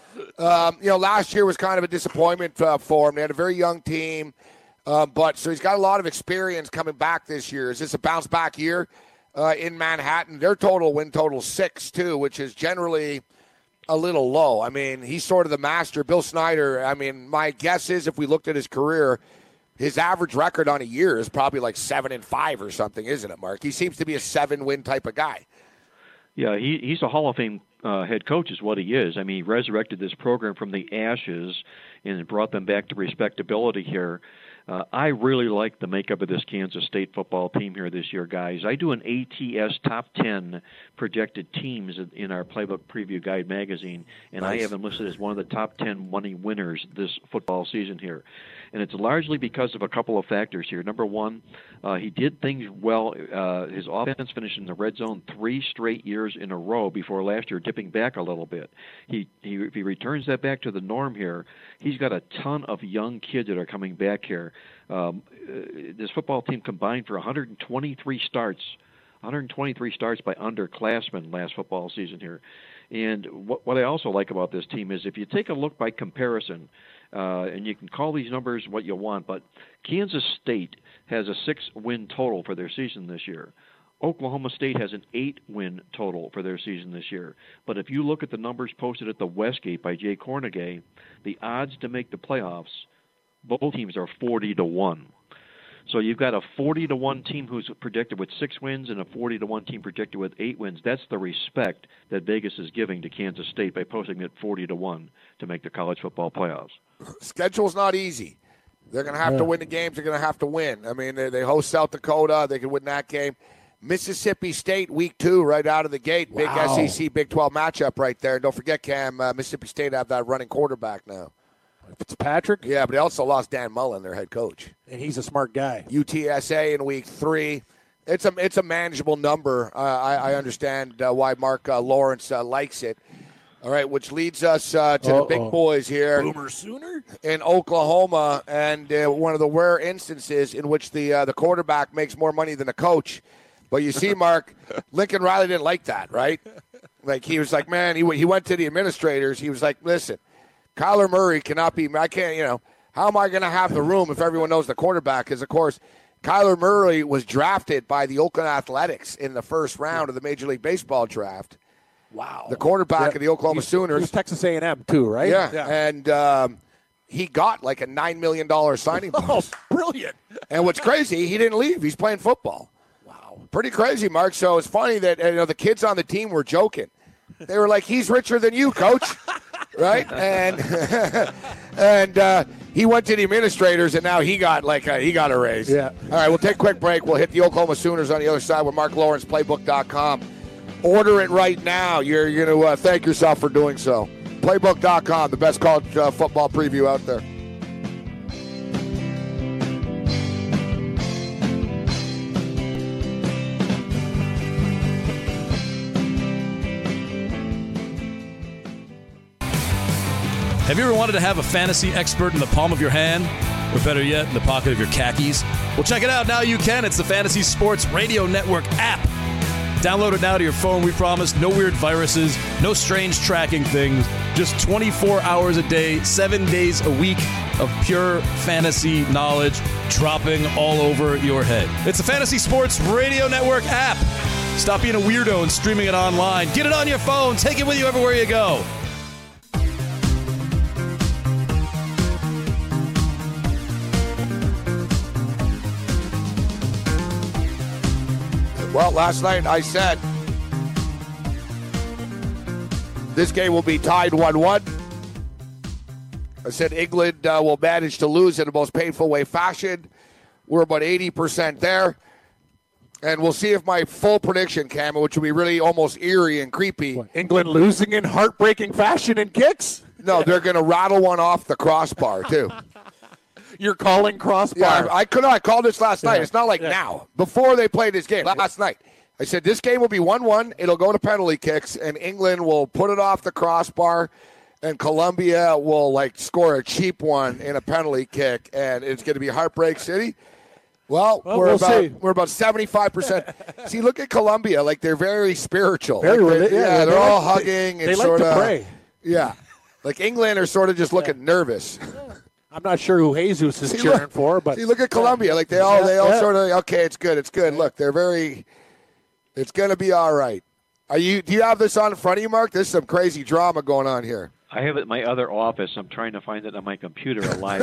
Last year was kind of a disappointment for him. They had a very young team. So he's got a lot of experience coming back this year. Is this a bounce-back year in Manhattan? Their win total 6, too, which is generally a little low. I mean, he's sort of the master. Bill Snyder, my guess is if we looked at his career, his average record on a year is probably like 7-5 or something, isn't it, Mark? He seems to be a 7-win type of guy. Yeah, he's a Hall of Fame head coach is what he is. He resurrected this program from the ashes and brought them back to respectability here. I really like the makeup of this Kansas State football team here this year, guys. I do an ATS top 10 projected teams in our Playbook Preview Guide magazine, and nice. I have them listed as one of the top 10 money winners this football season here. And it's largely because of a couple of factors here. Number one, he did things well. His offense finished in the red zone 3 straight years in a row before last year dipping back a little bit. If he returns that back to the norm here, he's got a ton of young kids that are coming back here. This football team combined for 123 starts by underclassmen last football season here. And what I also like about this team is if you take a look by comparison, and you can call these numbers what you want, but Kansas State has a 6-win total for their season this year. Oklahoma State has an 8-win total for their season this year. But if you look at the numbers posted at the Westgate by Jay Kornegay, the odds to make the playoffs, both teams are 40-1. So you've got a 40-1 team who's projected with 6 wins and a 40-1 team projected with 8 wins. That's the respect that Vegas is giving to Kansas State by posting it 40-1 to make the college football playoffs. Schedule's not easy. They're going to have to win the games. They're going to have to win. They host South Dakota. They can win that game. Mississippi State, week 2, right out of the gate. Big SEC, Big 12 matchup right there. And don't forget, Cam, Mississippi State have that running quarterback now. Fitzpatrick? Yeah, but they also lost Dan Mullen, their head coach. And he's a smart guy. UTSA in week 3. It's a manageable number. I understand why Mark Lawrence likes it. All right, which leads us to the big boys here. Boomer Sooner? In Oklahoma, and one of the rare instances in which the quarterback makes more money than the coach. But you see, Mark, Lincoln Riley didn't like that, right? Like, he was like, man, he went to the administrators. He was like, listen, Kyler Murray cannot be – how am I going to have the room if everyone knows the quarterback? Because, of course, Kyler Murray was drafted by the Oakland Athletics in the first round of the Major League Baseball draft. Wow. The quarterback of the Oklahoma Sooners. He's Texas A&M too, right? Yeah. And he got like a $9 million signing bonus. Oh, brilliant. And what's crazy, he didn't leave. He's playing football. Wow. Wow. Pretty crazy, Mark. So it's funny that the kids on the team were joking. They were like, he's richer than you, coach. Right? And he went to the administrators, and now he got a raise. Yeah. All right, we'll take a quick break. We'll hit the Oklahoma Sooners on the other side with Mark Lawrence, Playbook.com. Order it right now. You're going to thank yourself for doing so. Playbook.com, the best college football preview out there. Have you ever wanted to have a fantasy expert in the palm of your hand? Or better yet, in the pocket of your khakis? Well, check it out. Now you can. It's the Fantasy Sports Radio Network app. Download it now to your phone, we promise. No weird viruses, no strange tracking things. Just 24 hours a day, 7 days a week of pure fantasy knowledge dropping all over your head. It's the Fantasy Sports Radio Network app. Stop being a weirdo and streaming it online. Get it on your phone. Take it with you everywhere you go. Well, last night I said this game will be tied 1-1. I said England will manage to lose in the most painful way fashion. We're about 80% there. And we'll see if my full prediction, Cam, which will be really almost eerie and creepy. What, England losing in heartbreaking fashion in kicks? No, they're going to rattle one off the crossbar, too. You're calling crossbar. Yeah, I called this last night. It's not like now. Before they played this game, last night, I said this game will be 1-1. It'll go to penalty kicks, and England will put it off the crossbar, and Colombia will score a cheap one in a penalty kick, and it's going to be Heartbreak City. Well, we're about 75%. See, look at Colombia. They're very spiritual. They're all hugging. They like to pray. Yeah. England are sort of just looking nervous. I'm not sure who Jesus is cheering for, but look at Colombia. They all sort of, okay, it's good. Look, they're very. It's going to be all right. Do you have this on in front of you, Mark? There's some crazy drama going on here. I have it in my other office. I'm trying to find it on my computer alive.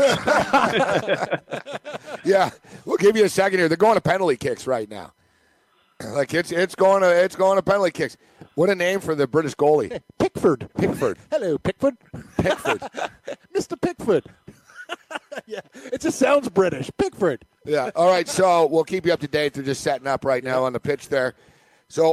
Yeah, we'll give you a second here. They're going to penalty kicks right now. It's going to penalty kicks. What a name for the British goalie. Pickford. Hello, Pickford. Mr. Pickford. Yeah, it just sounds British. Pickford. Yeah. All right. So we'll keep you up to date. They're just setting up right now on the pitch there. So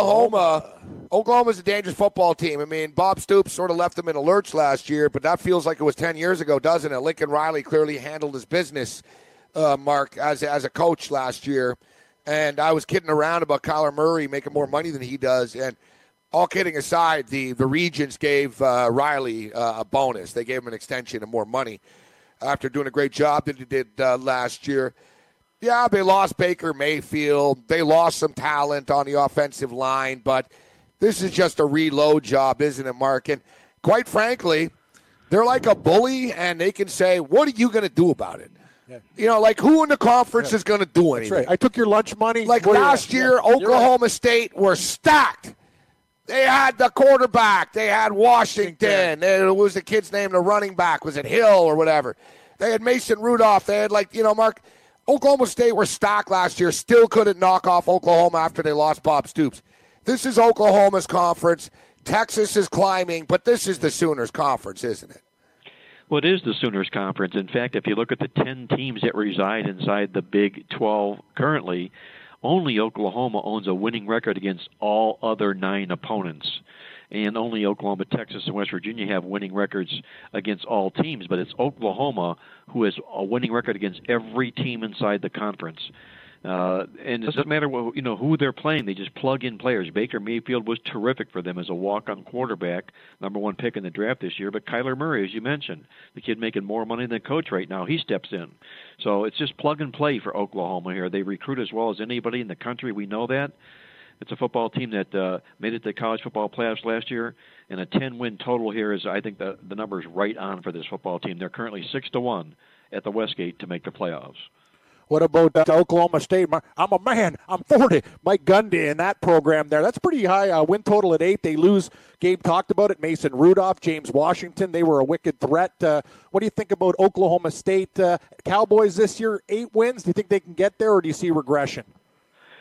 Oklahoma's a dangerous football team. I mean, Bob Stoops sort of left them in a lurch last year, but that feels like it was 10 years ago, doesn't it? Lincoln Riley clearly handled his business, Mark, as a coach last year. And I was kidding around about Kyler Murray making more money than he does. And all kidding aside, the Regents gave Riley a bonus. They gave him an extension and more money after doing a great job that he did last year. Yeah, they lost Baker Mayfield. They lost some talent on the offensive line. But this is just a reload job, isn't it, Mark? And quite frankly, they're like a bully, and they can say, what are you going to do about it? Yeah. Who in the conference is going to do anything? That's right. I took your lunch money. Last year, Oklahoma State were stacked. They had the quarterback. They had Washington. It was the kid's name, the running back. Was it Hill or whatever? They had Mason Rudolph. They had, Mark, Oklahoma State were stacked last year, still couldn't knock off Oklahoma after they lost Bob Stoops. This is Oklahoma's conference. Texas is climbing, but this is the Sooners' conference, isn't it? Well, it is the Sooners' conference. In fact, if you look at the 10 teams that reside inside the Big 12 currently, only Oklahoma owns a winning record against all other 9 opponents. And only Oklahoma, Texas, and West Virginia have winning records against all teams. But it's Oklahoma who has a winning record against every team inside the conference. And it doesn't matter who they're playing. They just plug in players. Baker Mayfield was terrific for them as a walk-on quarterback, #1 pick in the draft this year. But Kyler Murray, as you mentioned, the kid making more money than the coach right now, he steps in. So it's just plug and play for Oklahoma here. They recruit as well as anybody in the country. We know that. It's a football team that made it to college football playoffs last year, and a 10-win total here is, I think, the number is right on for this football team. They're currently 6-1 at the Westgate to make the playoffs. What about Oklahoma State? I'm a man. I'm 40. Mike Gundy in that program there. That's pretty high win total at 8. They lose. Gabe talked about it. Mason Rudolph, James Washington. They were a wicked threat. What do you think about Oklahoma State? Cowboys this year, 8 wins. Do you think they can get there, or do you see regression?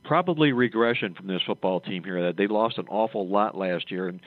probably regression from this football team here. That they lost an awful lot last year, and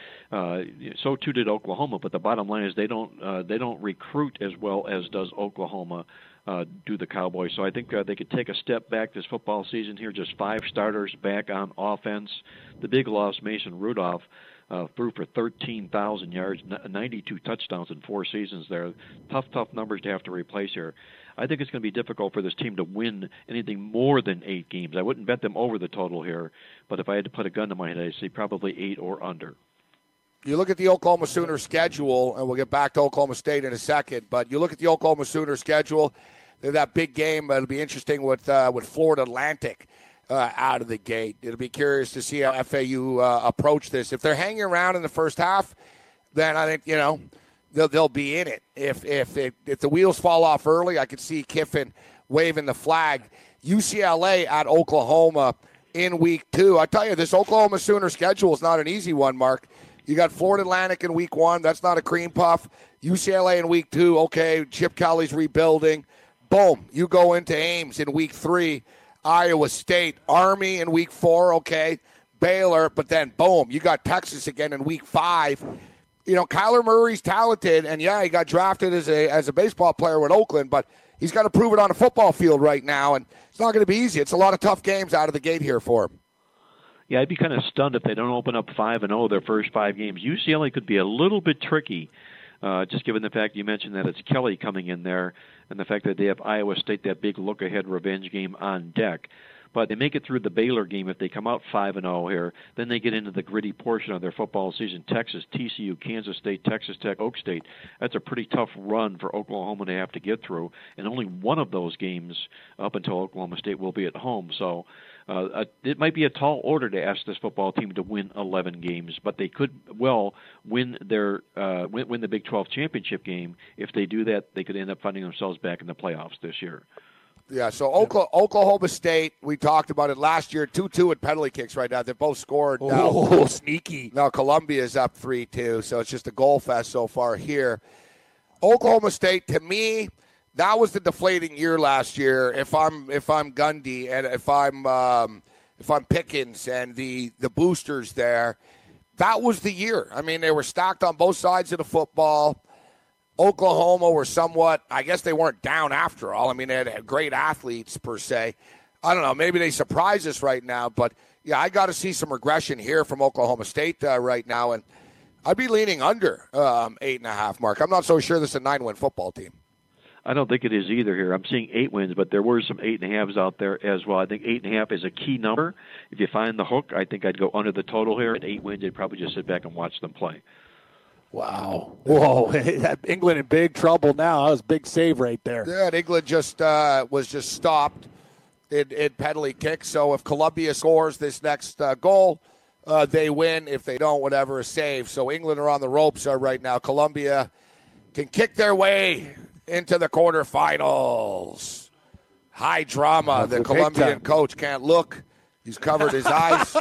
so too did Oklahoma. But the bottom line is they don't recruit as well as does Oklahoma. Do the Cowboys. So I think they could take a step back this football season here, just 5 starters back on offense. The big loss, Mason Rudolph, threw for 13,000 yards, 92 touchdowns in 4 seasons there. Tough numbers to have to replace here. I think it's going to be difficult for this team to win anything more than 8 games. I wouldn't bet them over the total here, but if I had to put a gun to my head, I'd say probably 8 or under. You look at the Oklahoma Sooner schedule, and we'll get back to Oklahoma State in a second, but you look at the Oklahoma Sooner schedule, that big game, it'll be interesting with Florida Atlantic out of the gate. It'll be curious to see how FAU approach this. If they're hanging around in the first half, then I think, they'll be in it. If the wheels fall off early, I could see Kiffin waving the flag. UCLA at Oklahoma in week 2. I tell you, this Oklahoma Sooner schedule is not an easy one, Mark. You got Florida Atlantic in week 1. That's not a cream puff. UCLA in week 2. Okay, Chip Kelly's rebuilding. Boom, you go into Ames in week 3, Iowa State, Army in week 4, okay, Baylor, but then boom, you got Texas again in week 5. Kyler Murray's talented, and yeah, he got drafted as a baseball player with Oakland, but he's got to prove it on a football field right now, and it's not going to be easy. It's a lot of tough games out of the gate here for him. Yeah, I'd be kind of stunned if they don't open up 5-0 their first 5 games. UCLA could be a little bit tricky, just given the fact you mentioned that it's Kelly coming in there, and the fact that they have Iowa State, that big look-ahead revenge game on deck. But they make it through the Baylor game. If they come out 5-0 here, then they get into the gritty portion of their football season. Texas, TCU, Kansas State, Texas Tech, Oak State. That's a pretty tough run for Oklahoma to have to get through. And only one of those games up until Oklahoma State will be at home. So it might be a tall order to ask this football team to win 11 games, but they could well win win the Big 12 championship game. If they do that, they could end up finding themselves back in the playoffs this year. Yeah, so Oklahoma State, we talked about it last year, 2-2 at penalty kicks right now. They both scored. Oh, sneaky. Now Columbia's up 3-2, so it's just a goal fest so far here. Oklahoma State, to me, that was the deflating year last year. If I'm Gundy and if I'm Pickens and the boosters there, that was the year. I mean, they were stacked on both sides of the football. Oklahoma were somewhat, I guess they weren't down after all. I mean, they had great athletes per se. I don't know, maybe they surprise us right now, but yeah, I got to see some regression here from Oklahoma State right now, and I'd be leaning under 8.5, Mark. I'm not so sure this is a 9-win football team. I don't think it is either here. I'm seeing 8 wins, but there were some 8.5s out there as well. I think 8.5 is a key number. If you find the hook, I think I'd go under the total here. At 8 wins, I'd probably just sit back and watch them play. Wow. Whoa. England in big trouble now. That was a big save right there. Yeah, and England was just stopped in penalty kicks. So if Columbia scores this next goal, they win. If they don't, whatever, a save. So England are on the ropes right now. Columbia can kick their way into the quarterfinals. High drama. The Colombian coach can't look. He's covered his eyes.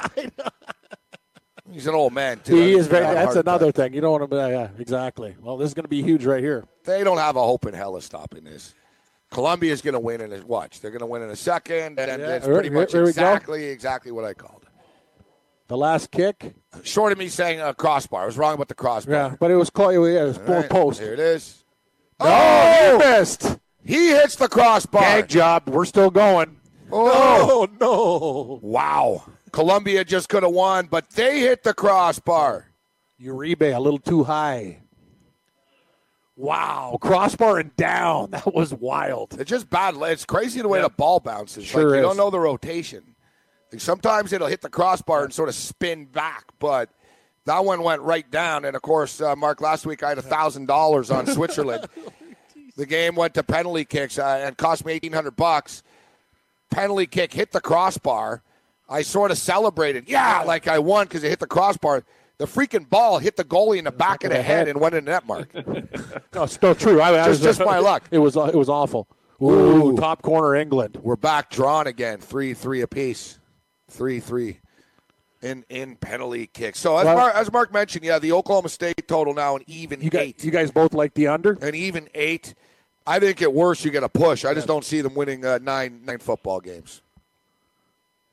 He's an old man, too. He is very. That's another thing. You don't want to. Yeah, exactly. Well, this is going to be huge right here. They don't have a hope in hell of stopping this. Columbia's going to win in a watch. They're going to win in a second, and it's pretty much exactly what I called it. The last kick. Short of me saying a crossbar. I was wrong about the crossbar. Yeah, but it was called. Yeah, it was right, post. Here it is. Oh, he missed. He hits the crossbar. Gag job. We're still going. Oh no! Wow. Columbia just could have won, but they hit the crossbar. Uribe a little too high. Wow, crossbar and down. That was wild. It's just bad. It's crazy the way the ball bounces. Sure like, you don't know the rotation. Like, sometimes it'll hit the crossbar and sort of spin back, but that one went right down. And, of course, Mark, last week I had $1,000 on Switzerland. The game went to penalty kicks and cost me $1,800. Penalty kick hit the crossbar. I sort of celebrated. Yeah, like I won because it hit the crossbar. The freaking ball hit the goalie in the back of the head and went in the net, Mark. No, it's still true. Just my luck. It was awful. Ooh, top corner England. We're back drawn again. 3-3 apiece. 3-3 in penalty kicks. So as Mark mentioned, yeah, the Oklahoma State total now an even 8. You guys both like the under? An even 8. I think at worst you get a push. I just don't see them winning 9 football games.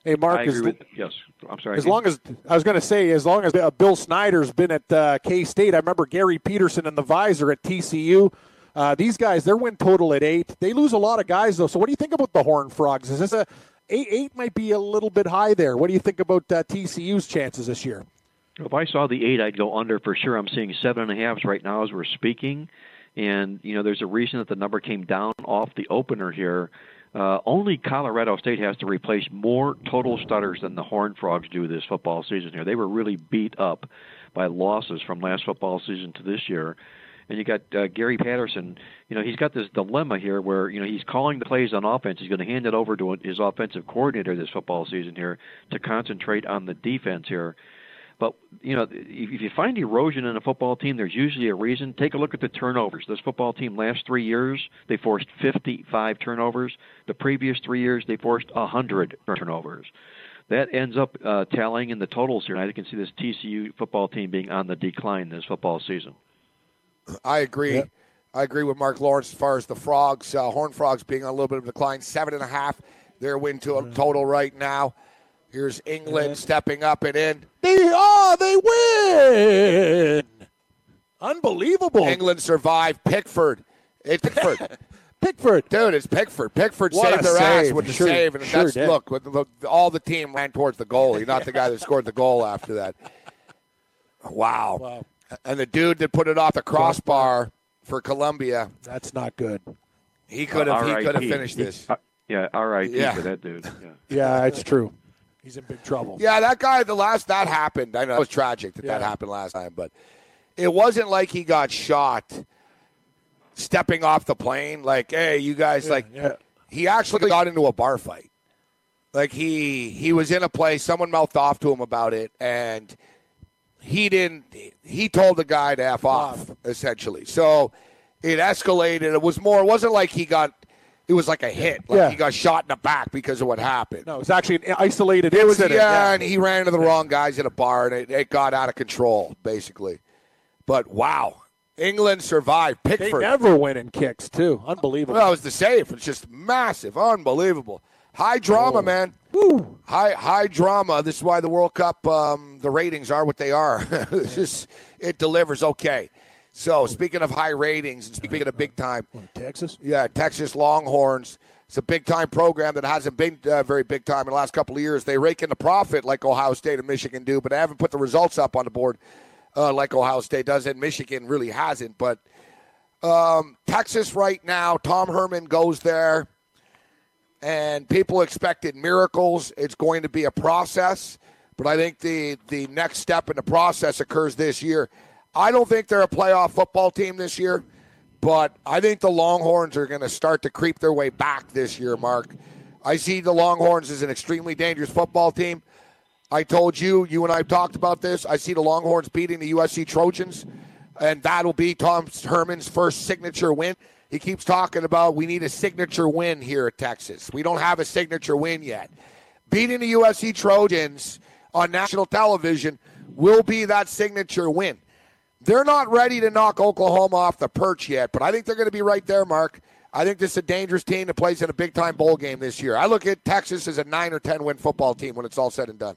Hey, Mark, yes. I'm sorry. As long as Bill Snyder's been at K-State, I remember Gary Peterson and the Visor at TCU. These guys, their win total at 8. They lose a lot of guys, though. So what do you think about the Horned Frogs? Is this 8 might be a little bit high there. What do you think about TCU's chances this year? If I saw the 8, I'd go under for sure. I'm seeing 7.5s right now as we're speaking. And, there's a reason that the number came down off the opener here. Only Colorado State has to replace more total starters than the Horned Frogs do this football season here. They were really beat up by losses from last football season to this year. And you got Gary Patterson. He's got this dilemma here where, he's calling the plays on offense. He's going to hand it over to his offensive coordinator this football season here to concentrate on the defense here. But, if you find erosion in a football team, there's usually a reason. Take a look at the turnovers. This football team last 3 years, they forced 55 turnovers. The previous 3 years, they forced 100 turnovers. That ends up tallying in the totals here. And I can see this TCU football team being on the decline this football season. I agree. Yep. I agree with Mark Lawrence as far as the Frogs, Horned Frogs being on a little bit of a decline. 7.5 their win total right now. Here's England stepping up and in. They win! Unbelievable. England survived. Pickford. It's Pickford. Pickford. Dude, it's Pickford. Pickford saved their ass with the save. And all the team ran towards the goalie, not the guy that scored the goal after that. Wow. And the dude that put it off the crossbar for Colombia. That's not good. He could have finished this. R.I.P. for that dude. Yeah, it's true. He's in big trouble. Yeah, that guy, that happened. I know it was tragic that happened last time, but it wasn't like he got shot stepping off the plane. Like, hey, you guys, he actually got into a bar fight. Like, he was in a place, someone mouthed off to him about it, and he told the guy to F off, essentially. So it escalated. It wasn't like it was like a hit. He got shot in the back because of what happened. No, it was actually an isolated incident. And he ran into the wrong guys at a bar, and it got out of control, basically. But, wow, England survived. Pickford. They never win in kicks, too. Unbelievable. Well, it was the save. It's just massive. Unbelievable. High drama, man. Woo. High drama. This is why the World Cup, the ratings are what they are. It delivers okay. So, speaking of high ratings and speaking of big time. Texas? Yeah, Texas Longhorns. It's a big-time program that hasn't been very big time in the last couple of years. They rake in the profit like Ohio State and Michigan do, but they haven't put the results up on the board like Ohio State does, and Michigan really hasn't. But Texas right now, Tom Herman goes there, and people expected miracles. It's going to be a process, but I think the next step in the process occurs this year. I don't think they're a playoff football team this year, but I think the Longhorns are going to start to creep their way back this year, Mark. I see the Longhorns as an extremely dangerous football team. I told you and I talked about this. I see the Longhorns beating the USC Trojans, and that'll be Tom Herman's first signature win. He keeps talking about we need a signature win here at Texas. We don't have a signature win yet. Beating the USC Trojans on national television will be that signature win. They're not ready to knock Oklahoma off the perch yet, but I think they're going to be right there, Mark. I think this is a dangerous team that plays in a big-time bowl game this year. I look at Texas as a 9 or 10 win football team when it's all said and done.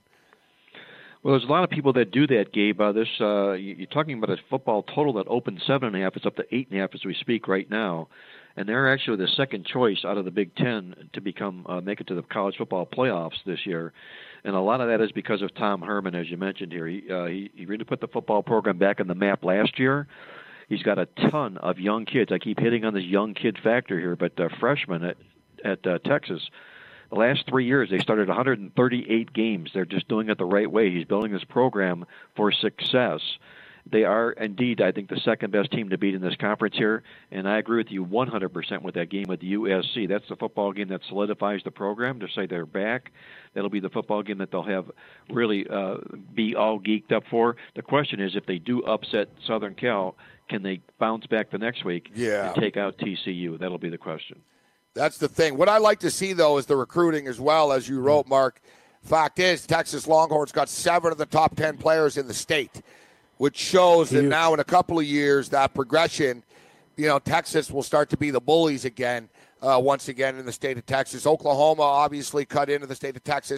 Well, there's a lot of people that do that, Gabe. You're talking about a football total that opened 7.5. It's up to 8.5 as we speak right now. And they're actually the second choice out of the Big Ten to make it to the college football playoffs this year. And a lot of that is because of Tom Herman, as you mentioned here. He really put the football program back on the map last year. He's got a ton of young kids. I keep hitting on this young kid factor here, but freshmen at Texas, the last 3 years they started 138 games. They're just doing it the right way. He's building this program for success. They are indeed, I think, the second-best team to beat in this conference here, and I agree with you 100% with that game with USC. That's the football game that solidifies the program to say they're back. That'll be the football game that they'll have really be all geeked up for. The question is, if they do upset Southern Cal, can they bounce back the next week and take out TCU? That'll be the question. That's the thing. What I like to see, though, is the recruiting as well, as you wrote, Mark. Fact is, Texas Longhorns got 7 of the top 10 players in the state, which shows that now in a couple of years, that progression, Texas will start to be the bullies again, once again in the state of Texas. Oklahoma obviously cut into the state of Texas.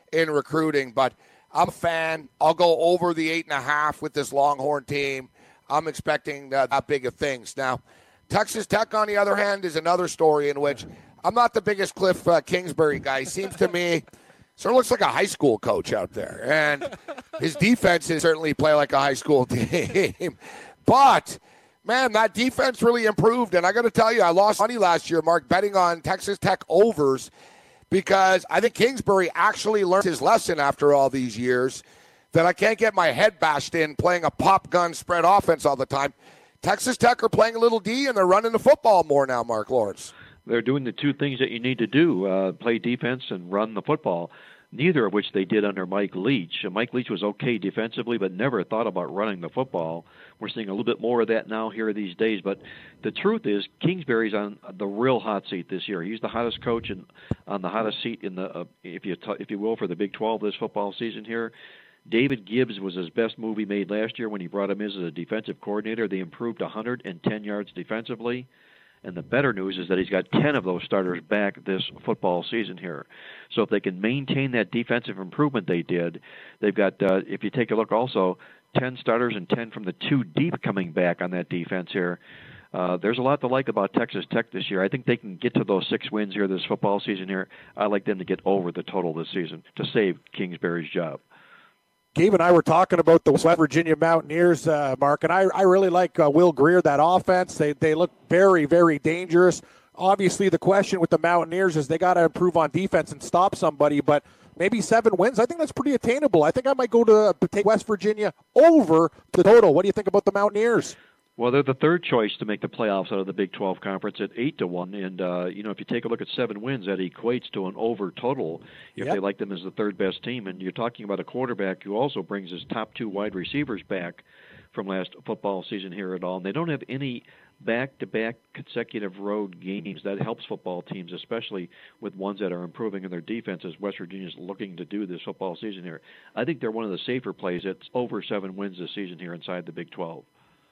in recruiting. But I'm a fan. I'll go over the 8.5 with this Longhorn team. I'm expecting that big of things. Now, Texas Tech, on the other hand, is another story in which I'm not the biggest Cliff Kingsbury guy. He seems to me sort of looks like a high school coach out there. And his defenses certainly play like a high school team. But, man, that defense really improved. And I got to tell you, I lost money last year, Mark, betting on Texas Tech overs because I think Kingsbury actually learned his lesson after all these years that I can't get my head bashed in playing a pop gun spread offense all the time. Texas Tech are playing a little D, and they're running the football more now, Mark Lawrence. They're doing the two things that you need to do, play defense and run the football, neither of which they did under Mike Leach. Mike Leach was okay defensively, but never thought about running the football. We're seeing a little bit more of that now here these days. But the truth is, Kingsbury's on the real hot seat this year. He's the hottest coach and on the hottest seat in the, if you will, for the Big 12 this football season here. David Gibbs was his best move he made last year when he brought him in as a defensive coordinator. They improved 110 yards defensively. And the better news is that he's got 10 of those starters back this football season here. So if they can maintain that defensive improvement they did, they've got, if you take a look also, 10 starters and 10 from the two deep coming back on that defense here. There's a lot to like about Texas Tech this year. I think they can get to those 6 wins here this football season here. I like them to get over the total this season to save Kingsbury's job. Gabe and I were talking about the West Virginia Mountaineers, Mark, and I really like Will Grier, that offense. They look very, very dangerous. Obviously, the question with the Mountaineers is they got to improve on defense and stop somebody, but maybe 7 wins, I think that's pretty attainable. I think I might go to take West Virginia over the total. What do you think about the Mountaineers? Well, they're the third choice to make the playoffs out of the Big 12 Conference at 8-1, and if you take a look at 7 wins, that equates to an over total if they like them as the third best team. And you're talking about a quarterback who also brings his top 2 wide receivers back from last football season here at all. And they don't have any back-to-back consecutive road games. That helps football teams, especially with ones that are improving in their defense, as West Virginia's looking to do this football season here. I think they're one of the safer plays. It's over 7 wins this season here inside the Big 12.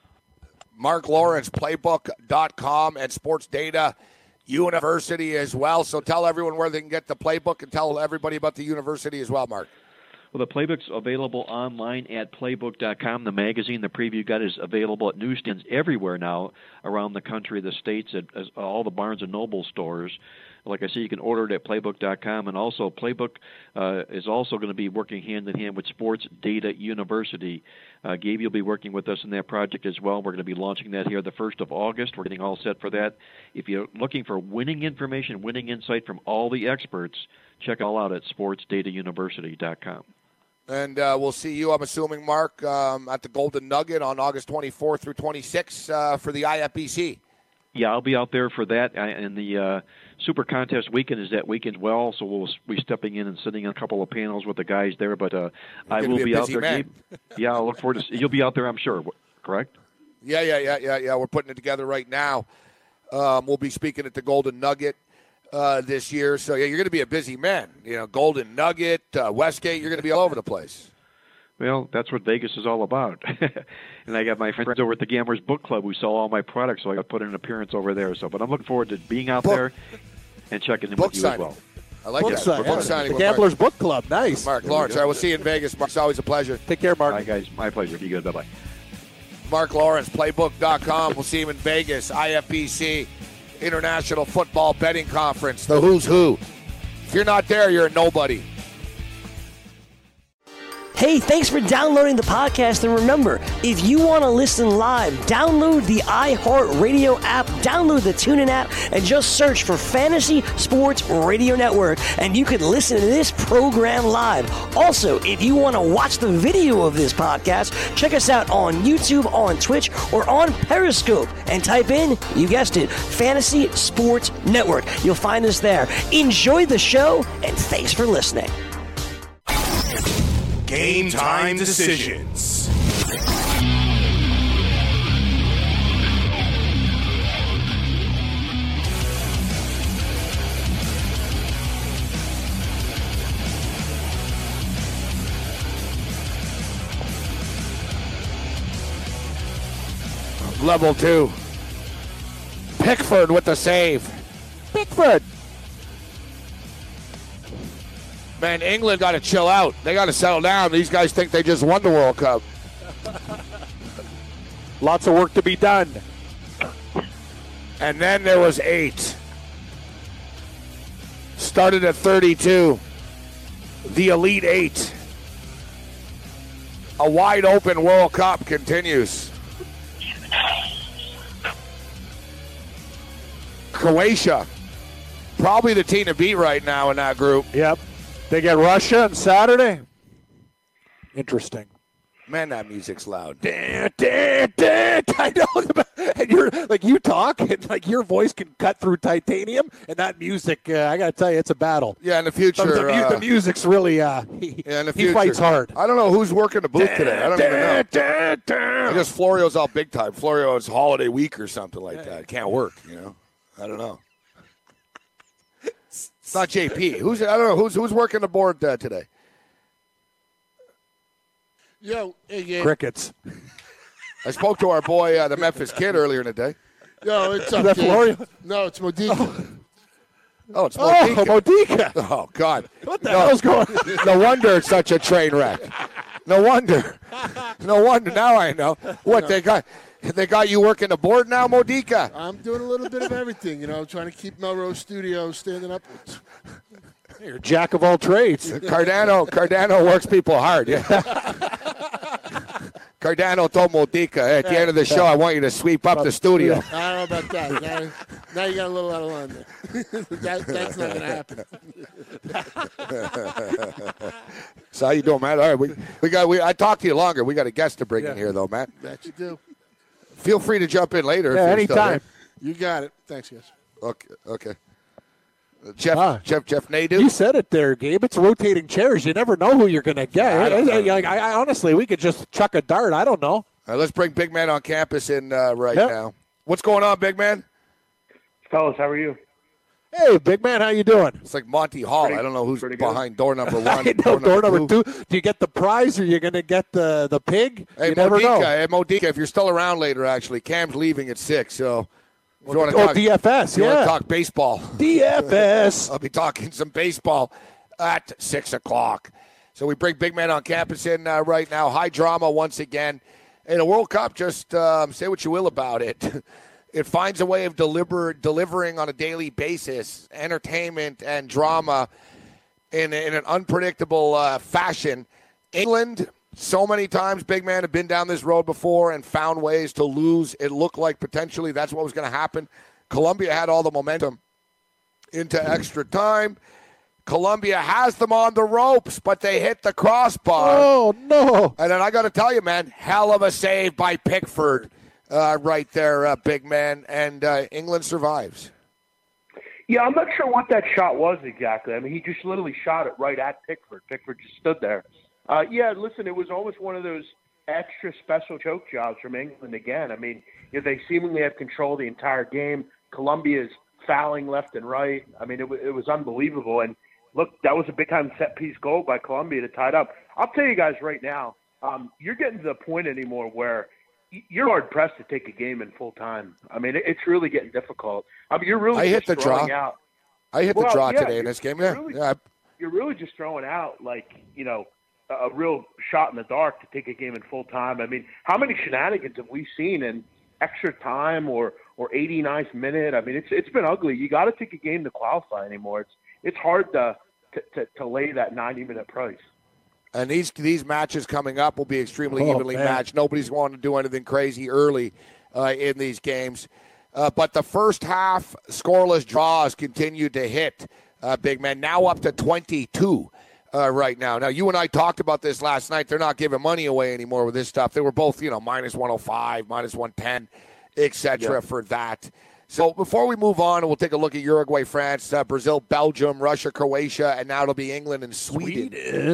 Mark Lawrence, Playbook.com, and Sports Data University as well. So tell everyone where they can get the Playbook and tell everybody about the university as well, Mark. Well, the Playbook's available online at Playbook.com. The magazine, the preview guide, is available at newsstands everywhere now around the country, the states, at all the Barnes & Noble stores. Like I say, you can order it at Playbook.com, and also Playbook is also going to be working hand-in-hand with Sports Data University. Gabe, you'll be working with us in that project as well. We're going to be launching that here the 1st of August. We're getting all set for that. If you're looking for winning information, winning insight from all the experts, check it all out at sportsdatauniversity.com. And we'll see you, I'm assuming, Mark, at the Golden Nugget on August 24th through 26th for the IFBC. Yeah, I'll be out there for that, and the Super Contest weekend is that weekend as well, so we'll be stepping in and sitting on a couple of panels with the guys there, but I will be out there. Gabe. Yeah, I'll look forward to you'll be out there, I'm sure, correct? Yeah. We're putting it together right now. We'll be speaking at the Golden Nugget this year, so you're going to be a busy man. Golden Nugget, Westgate, you're going to be all over the place. Well, that's what Vegas is all about. And I got my friends over at the Gamblers Book Club who sell all my products, so I got to put in an appearance over there. But I'm looking forward to being out there and checking in with you as well. I like that. Book signing. The Gamblers Book Club. Nice. Mark Lawrence. All right, we'll see you in Vegas, Mark. It's always a pleasure. Take care, Mark. All right, guys. My pleasure. Be good. Bye-bye. Mark Lawrence, Playbook.com. We'll see him in Vegas, IFBC, International Football Betting Conference, the who's who. If you're not there, you're a nobody. Hey, thanks for downloading the podcast. And remember, if you want to listen live, download the iHeartRadio app, download the TuneIn app, and just search for Fantasy Sports Radio Network, and you can listen to this program live. Also, if you want to watch the video of this podcast, check us out on YouTube, on Twitch, or on Periscope, and type in, you guessed it, Fantasy Sports Network. You'll find us there. Enjoy the show, and thanks for listening. Game time decisions. Level 2. Pickford with the save. Pickford. Man, England got to chill out. They got to settle down. These guys think they just won the World Cup. Lots of work to be done. And then there was 8. Started at 32. The Elite 8. A wide open World Cup continues. Croatia, probably the team to beat right now in that group. Yep. They get Russia on Saturday. Interesting. Man, that music's loud. I know. And you're like, you talk, and like your voice can cut through titanium, and that music, I got to tell you, it's a battle. Yeah, in the future. The music's really, he fights hard. I don't know who's working the booth today. I don't even know. I guess Florio's out big time. Florio's holiday week or something like that. It can't work, I don't know. It's not JP. I don't know. Who's working the board today? Yo, hey, Gabe. Crickets. I spoke to our boy, the Memphis Kid, earlier in the day. Yo, it's up, Is that Florio? No, it's Modica. Oh, it's Modica. Oh, Modica. Oh, God. What the hell's going on? No wonder it's such a train wreck. No wonder. No wonder. Now I know. What, they got you working the board now, Modica? I'm doing a little bit of everything, trying to keep Melrose Studios standing upwards. You're a jack of all trades. Cardano works people hard. Yeah. Cardano told Modica, at the end of the show, I want you to sweep up the studio. I don't know about that. Now you got a little out of line there. That's not going to happen. So how you doing, Matt? All right, I talked to you longer. We got a guest to bring in here, though, Matt. That you do. Feel free to jump in later. Yeah, anytime. You got it. Thanks, guys. Okay. Jeff Nadeau. You said it there, Gabe. It's rotating chairs. You never know who you're going to get. I honestly, we could just chuck a dart. I don't know. All right, let's bring Big Man on campus in now. What's going on, Big Man? Fellas, how are you? Hey, Big Man, how you doing? It's like Monty Hall. I don't know who's behind door number 1. I know, door number 2. Do you get the prize, or you going to get the pig? Hey, you never know. Hey, Modica, if you're still around later, actually, Cam's leaving at 6, so... If you want to talk, DFS, you want to talk baseball. DFS. I'll be talking some baseball at 6 o'clock. So we bring Big Man on campus in right now. High drama once again. In the World Cup, just say what you will about it. It finds a way of delivering on a daily basis entertainment and drama in an unpredictable fashion. England, so many times, Big Man, have been down this road before and found ways to lose. It looked like potentially that's what was going to happen. Colombia had all the momentum into extra time. Colombia has them on the ropes, but they hit the crossbar. Oh, no. And then I got to tell you, man, hell of a save by Pickford right there, Big Man. And England survives. Yeah, I'm not sure what that shot was exactly. I mean, he just literally shot it right at Pickford. Pickford just stood there. Yeah, listen, it was almost one of those extra special choke jobs from England again. I mean, they seemingly have control of the entire game. Colombia's fouling left and right. I mean, it was unbelievable. And, look, that was a big-time set-piece goal by Colombia to tie it up. I'll tell you guys right now, you're getting to the point anymore where you're hard-pressed to take a game in full time. I mean, it's really getting difficult. I mean, you're really just throwing out. I hit the draw today in this game, You're really just throwing out, a real shot in the dark to take a game in full time. I mean, how many shenanigans have we seen in extra time or 89th minute? I mean, it's been ugly. You got to take a game to qualify anymore. It's hard to lay that 90-minute price. And these matches coming up will be extremely evenly matched. Nobody's going to do anything crazy early in these games. But the first half scoreless draws continue to hit, Big Man, now up to 22. Right now. Now, you and I talked about this last night. They're not giving money away anymore with this stuff. They were both, minus 105, minus 110, etc. for that. So before we move on, we'll take a look at Uruguay, France, Brazil, Belgium, Russia, Croatia, and now it'll be England and Sweden.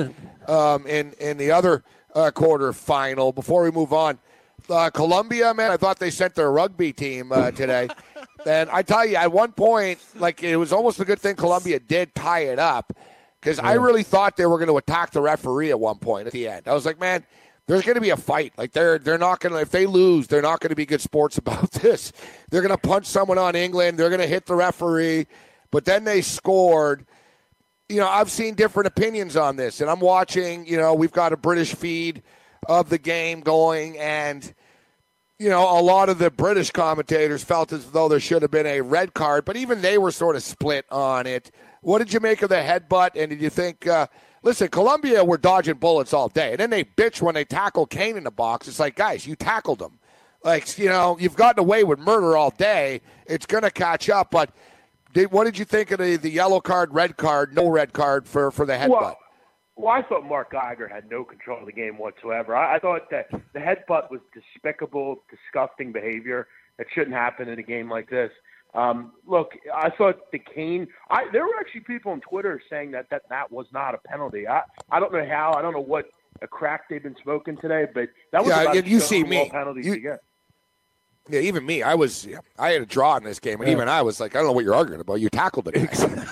In the other quarterfinal. Before we move on, Colombia, man, I thought they sent their rugby team today. And I tell you, at one point, it was almost a good thing Colombia did tie it up. Because I really thought they were going to attack the referee at one point at the end. I was like, man, there's going to be a fight. They're not going to, if they lose, they're not going to be good sports about this. They're going to punch someone on England. They're going to hit the referee. But then they scored. I've seen different opinions on this, and I'm watching, we've got a British feed of the game going, and, a lot of the British commentators felt as though there should have been a red card, but even they were sort of split on it. What did you make of the headbutt, and did you think, listen, Colombia were dodging bullets all day, and then they bitch when they tackle Kane in the box. It's like, guys, you tackled him. Like, you've gotten away with murder all day. It's going to catch up, but what did you think of the yellow card, red card, no red card for the headbutt? Well, I thought Mark Geiger had no control of the game whatsoever. I thought that the headbutt was despicable, disgusting behavior that shouldn't happen in a game like this. Look, I thought the Kane – there were actually people on Twitter saying that was not a penalty. I don't know how. I don't know what a crack they've been smoking today, but that was about you see me. Penalties you get. Yeah, even me. I had a draw in this game, and even I was like, I don't know what you're arguing about. You tackled it.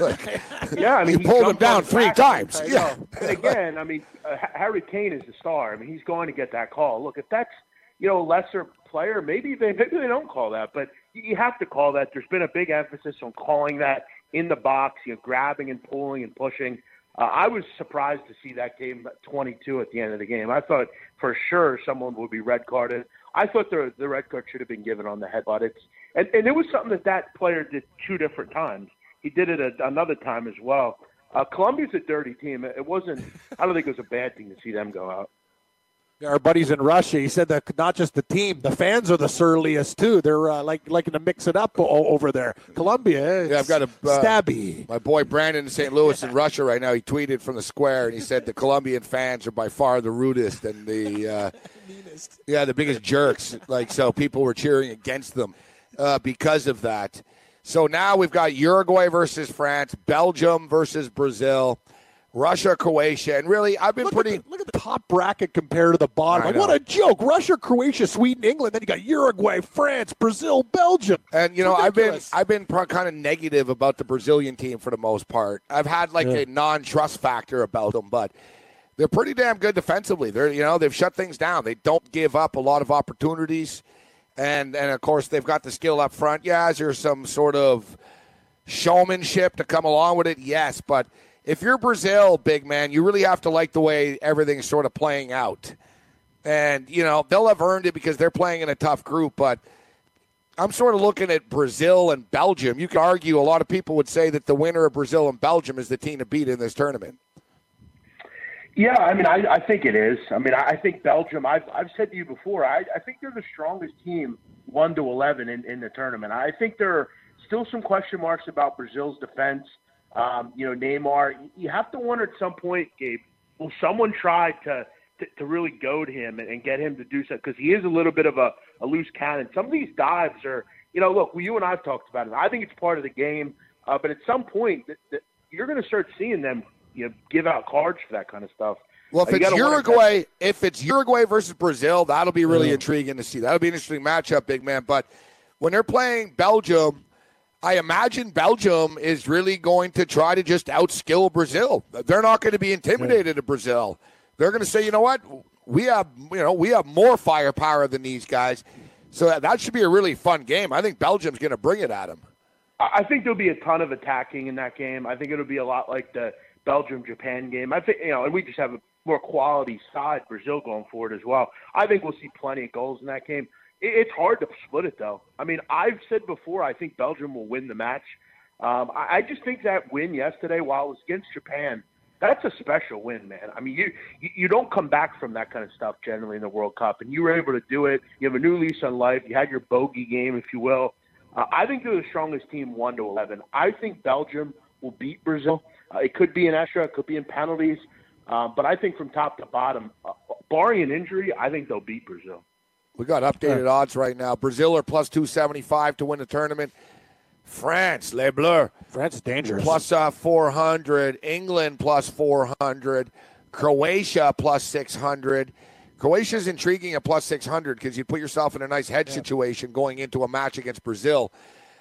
Yeah, I mean, you pulled him down 3 times. Yeah. And again, I mean, Harry Kane is the star. I mean, he's going to get that call. Look, if that's a lesser player, maybe they don't call that, but you have to call that. There's been a big emphasis on calling that in the box, grabbing and pulling and pushing. I was surprised to see that game 22 at the end of the game. I thought for sure someone would be red carded. I thought the red card should have been given on the headbutt. And it was something that player did 2 different times. He did it another time as well. Colombia's a dirty team. It wasn't. I don't think it was a bad thing to see them go out. Our buddies in Russia, he said that not just the team, the fans are the surliest too. They're liking to mix it up over there. Colombia, I've got a stabby. My boy Brandon in St. Louis in Russia right now. He tweeted from the square and he said the Colombian fans are by far the rudest and the the biggest jerks. So people were cheering against them because of that. So now we've got Uruguay versus France, Belgium versus Brazil, Russia, Croatia, and really, I've been look at the top bracket compared to the bottom. What a joke! Russia, Croatia, Sweden, England. Then you got Uruguay, France, Brazil, Belgium. And I've been kind of negative about the Brazilian team for the most part. I've had a non-trust factor about them, but they're pretty damn good defensively. They've shut things down. They don't give up a lot of opportunities, and of course they've got the skill up front. Yeah, is there some sort of showmanship to come along with it? Yes, but if you're Brazil, big man, you really have to like the way everything's sort of playing out. And, they'll have earned it because they're playing in a tough group. But I'm sort of looking at Brazil and Belgium. You could argue a lot of people would say that the winner of Brazil and Belgium is the team to beat in this tournament. Yeah, I mean, I think it is. I mean, I think Belgium, I've said to you before, I think they're the strongest team 1-11 in the tournament. I think there are still some question marks about Brazil's defense. Neymar, you have to wonder at some point, Gabe, will someone try to really goad him and get him to do something? Because he is a little bit of a loose cannon. Some of these dives are, look, you and I have talked about it. I think it's part of the game. But at some point, you're going to start seeing them, give out cards for that kind of stuff. Well, if it's Uruguay versus Brazil, that'll be really intriguing to see. That'll be an interesting matchup, big man. But when they're playing Belgium, I imagine Belgium is really going to try to just outskill Brazil. They're not going to be intimidated at Brazil. They're going to say, you know what, we have more firepower than these guys. So that should be a really fun game. I think Belgium's going to bring it at them. I think there'll be a ton of attacking in that game. I think it'll be a lot like the Belgium-Japan game. I think, and we just have a more quality side, Brazil going forward as well. I think we'll see plenty of goals in that game. It's hard to split it, though. I mean, I've said before, I think Belgium will win the match. I just think that win yesterday, while it was against Japan, that's a special win, man. I mean, you don't come back from that kind of stuff generally in the World Cup, and you were able to do it. You have a new lease on life. You had your bogey game, if you will. I think they're the strongest team 1-11. I think Belgium will beat Brazil. It could be in extra. It could be in penalties. But I think from top to bottom, barring an injury, I think they'll beat Brazil. We got updated odds right now. Brazil are plus 275 to win the tournament. France, Les Bleus. France is dangerous. Plus 400. England plus 400. Croatia plus 600. Croatia's intriguing at plus 600 because you put yourself in a nice hedge situation going into a match against Brazil.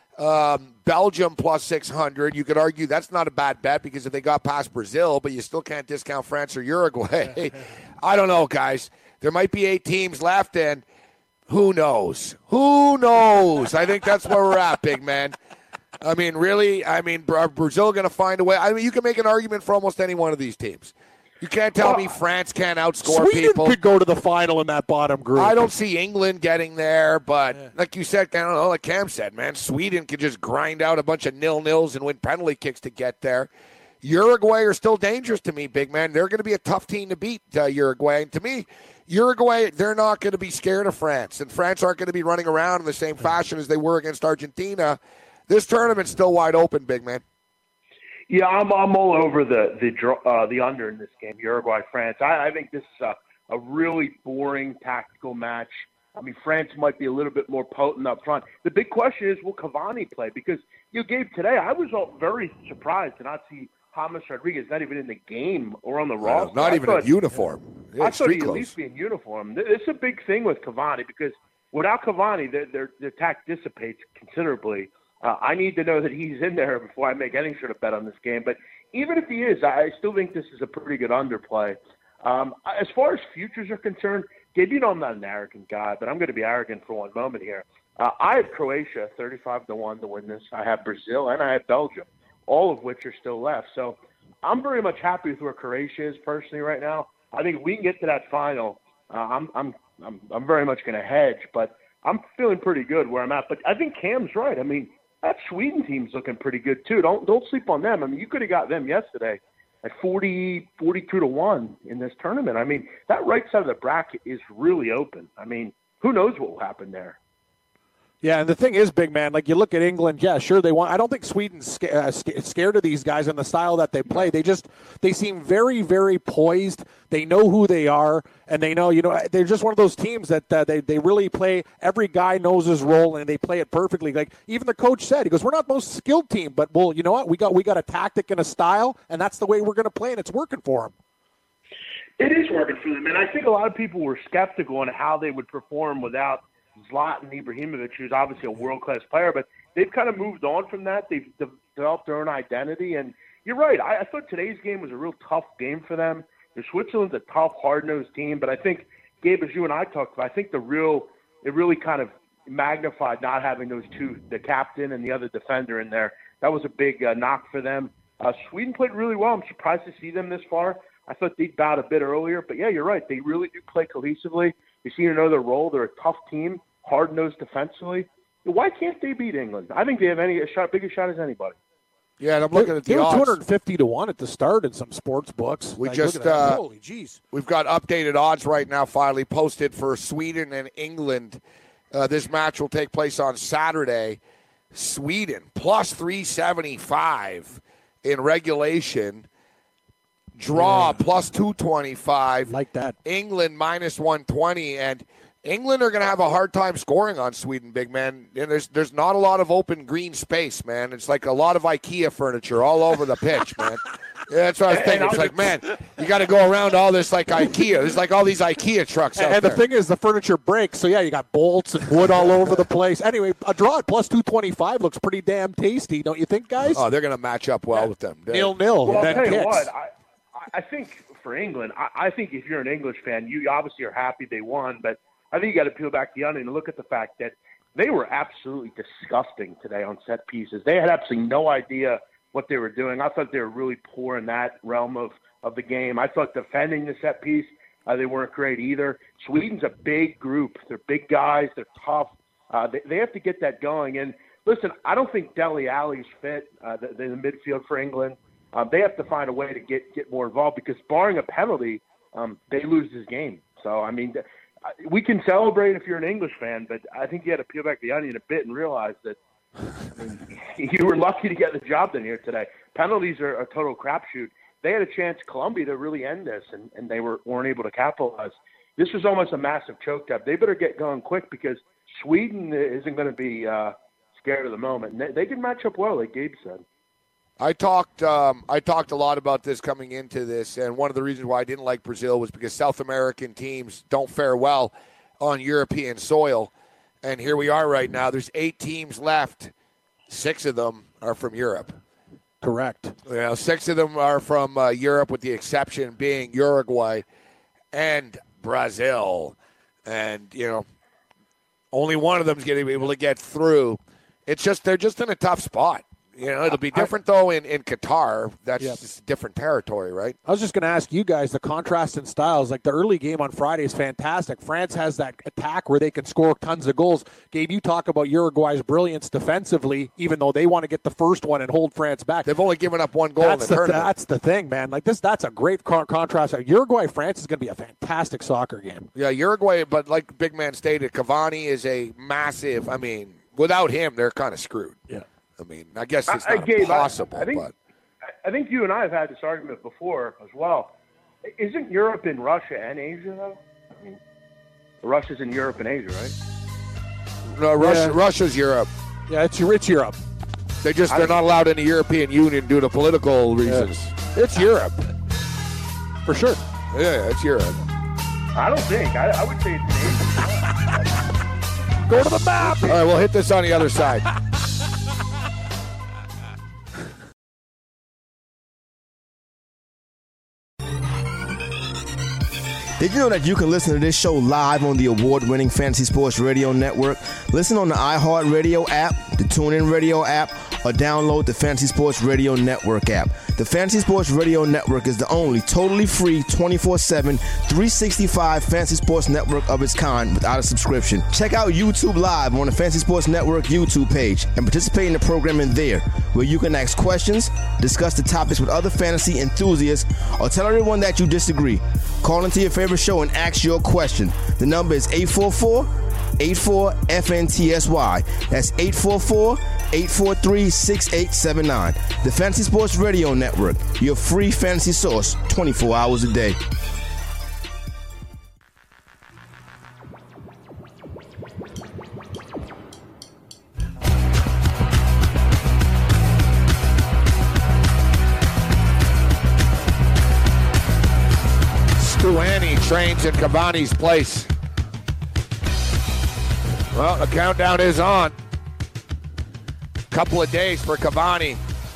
Belgium plus 600. You could argue that's not a bad bet because if they got past Brazil, but you still can't discount France or Uruguay. I don't know, guys. There might be 8 teams left, and who knows? Who knows? I think that's where we're at, big man. I mean, really? I mean, are Brazil going to find a way? I mean, you can make an argument for almost any one of these teams. You can't tell me France can't outscore Sweden people. could go to the final in that bottom group. I don't see England getting there, but like you said, I don't know, like Cam said, man, Sweden could just grind out a bunch of 0-0s and win penalty kicks to get there. Uruguay are still dangerous to me, big man. They're going to be a tough team to beat, Uruguay. And to me, Uruguay, they're not going to be scared of France, and France aren't going to be running around in the same fashion as they were against Argentina. This tournament's still wide open, big man. Yeah, I'm all over the under in this game, Uruguay-France. I think this is a really boring tactical match. I mean, France might be a little bit more potent up front. The big question is, will Cavani play? Because, Gabe, today I was very surprised to not see James Rodriguez not even in the game or on the roster. Not even in uniform. Yeah, I thought he'd at least be in uniform. It's a big thing with Cavani because without Cavani, their attack dissipates considerably. I need to know that he's in there before I make any sort of bet on this game. But even if he is, I still think this is a pretty good underplay. As far as futures are concerned, Gabe, I'm not an arrogant guy, but I'm going to be arrogant for one moment here. I have Croatia 35-1 to win this. I have Brazil and I have Belgium, all of which are still left. So I'm very much happy with where Croatia is personally right now. I think if we can get to that final, I'm very much going to hedge, but I'm feeling pretty good where I'm at. But I think Cam's right. I mean, that Sweden team's looking pretty good too. Don't sleep on them. I mean, you could have got them yesterday at 42-1 in this tournament. I mean, that right side of the bracket is really open. I mean, who knows what will happen there? Yeah, and the thing is, big man, like you look at England, yeah, sure they want. I don't think Sweden's scared of these guys in the style that they play. They seem very, very poised. They know who they are, and they know, they're just one of those teams that they really play. Every guy knows his role, and they play it perfectly. Like even the coach said, he goes, "We're not the most skilled team, but well, you know what? We got a tactic and a style, and that's the way we're going to play, and it's working for them." It is working for them, and I think a lot of people were skeptical on how they would perform without Zlatan Ibrahimovic, who's obviously a world-class player, but they've kind of moved on from that. They've developed their own identity, and you're right. I thought today's game was a real tough game for them. Switzerland's a tough, hard-nosed team, but I think, Gabe, as you and I talked about, I think it really kind of magnified not having those two, the captain and the other defender in there. That was a big knock for them. Sweden played really well. I'm surprised to see them this far. I thought they'd bowed a bit earlier, but yeah, you're right. They really do play cohesively. They seem to know their role. They're a tough team, hard-nosed defensively. Why can't they beat England? I think they have biggest shot as anybody. Yeah, and I'm looking at the odds. 250-1 at the start in some sports books. We holy jeez. We've got updated odds right now finally posted for Sweden and England. This match will take place on Saturday. Sweden plus 375 in regulation. Draw plus 225. Like that. England minus 120. And England are going to have a hard time scoring on Sweden, big man. And there's not a lot of open green space, man. It's like a lot of IKEA furniture all over the pitch, man. Yeah, that's what I was thinking. It's like, man, you got to go around all this like IKEA. There's like all these IKEA trucks out there. And the thing is, the furniture breaks. So, yeah, you got bolts and wood all over the place. Anyway, a draw at plus 225 looks pretty damn tasty, don't you think, guys? Oh, they're going to match up well with them. 0-0. Well, I'll tell you what. I think for England, I think if you're an English fan, you obviously are happy they won, but I think you got to peel back the onion and look at the fact that they were absolutely disgusting today on set pieces. They had absolutely no idea what they were doing. I thought they were really poor in that realm of the game. I thought defending the set piece, they weren't great either. Sweden's a big group. They're big guys. They're tough. They have to get that going. And listen, I don't think Dele Alli's fit the midfield for England. They have to find a way to get more involved because barring a penalty, they lose this game. So, I mean, we can celebrate if you're an English fan, but I think you had to peel back the onion a bit and realize that you were lucky to get the job done here today. Penalties are a total crapshoot. They had a chance, Colombia, to really end this, and they weren't able to capitalize. This was almost a massive choke job. They better get going quick because Sweden isn't going to be scared of the moment. And they can match up well, like Gabe said. I talked a lot about this coming into this, and one of the reasons why I didn't like Brazil was because South American teams don't fare well on European soil. And here we are right now. There's 8 teams left. 6 of them are from Europe. Correct. 6 of them are from Europe, with the exception being Uruguay and Brazil. And, only one of them is going to be able to get through it's just they're just in a tough spot. It'll be different, though, in Qatar. That's just different territory, right? I was just going to ask you guys, the contrast in styles. Like, the early game on Friday is fantastic. France has that attack where they can score tons of goals. Gabe, you talk about Uruguay's brilliance defensively, even though they want to get the first one and hold France back. They've only given up one goal in the tournament. That's the thing, man. Like, that's a great contrast. Uruguay-France is going to be a fantastic soccer game. Yeah, Uruguay, but like Big Man stated, Cavani is a massive, without him, they're kind of screwed. Yeah. I guess it's not impossible. I think you and I have had this argument before as well. Isn't Europe in Russia and Asia, though? Russia's in Europe and Asia, right? No, Russia's Europe. Yeah, it's Europe. They're not allowed in the European Union due to political reasons. Yeah. It's Europe. For sure. Yeah, it's Europe. I don't think. I would say it's in Asia. Go to the map. All right, we'll hit this on the other side. Did you know that you can listen to this show live on the award-winning Fantasy Sports Radio Network? Listen on the iHeartRadio app, the TuneIn Radio app, or download the Fantasy Sports Radio Network app. The Fantasy Sports Radio Network is the only totally free 24/7, 365 fantasy sports network of its kind without a subscription. Check out YouTube Live on the Fantasy Sports Network YouTube page and participate in the programming there, where you can ask questions, discuss the topics with other fantasy enthusiasts, or tell everyone that you disagree. Call into your favorite show and ask your question. The number is 844-84-FNTSY. That's 844-843-6879. The Fantasy Sports Radio Network, your free fantasy source 24 hours a day. Stuani trains in Cavani's place. Well, the countdown is on. Couple of days for Cavani.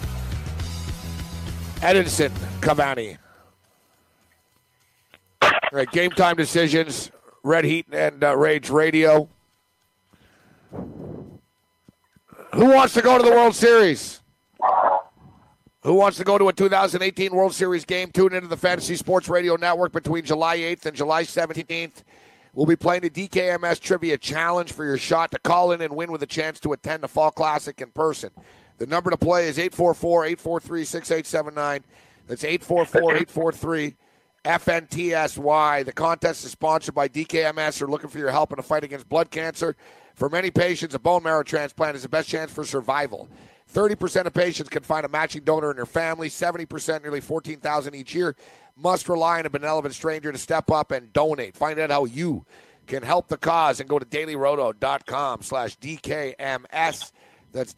Edinson Cavani. All right, game time decisions. Red Heat and Rage Radio. Who wants to go to the World Series? Who wants to go to a 2018 World Series game? Tune into the Fantasy Sports Radio Network between July 8th and July 17th. We'll be playing the DKMS Trivia Challenge for your shot to call in and win with a chance to attend the Fall Classic in person. The number to play is 844-843-6879. That's 844-843-FNTSY. The contest is sponsored by DKMS. They're looking for your help in the fight against blood cancer. For many patients, a bone marrow transplant is the best chance for survival. 30% of patients can find a matching donor in their family. 70%, nearly 14,000 each year, must rely on a benevolent stranger to step up and donate. Find out how you can help the cause and go to dailyroto.com/DKMS. That's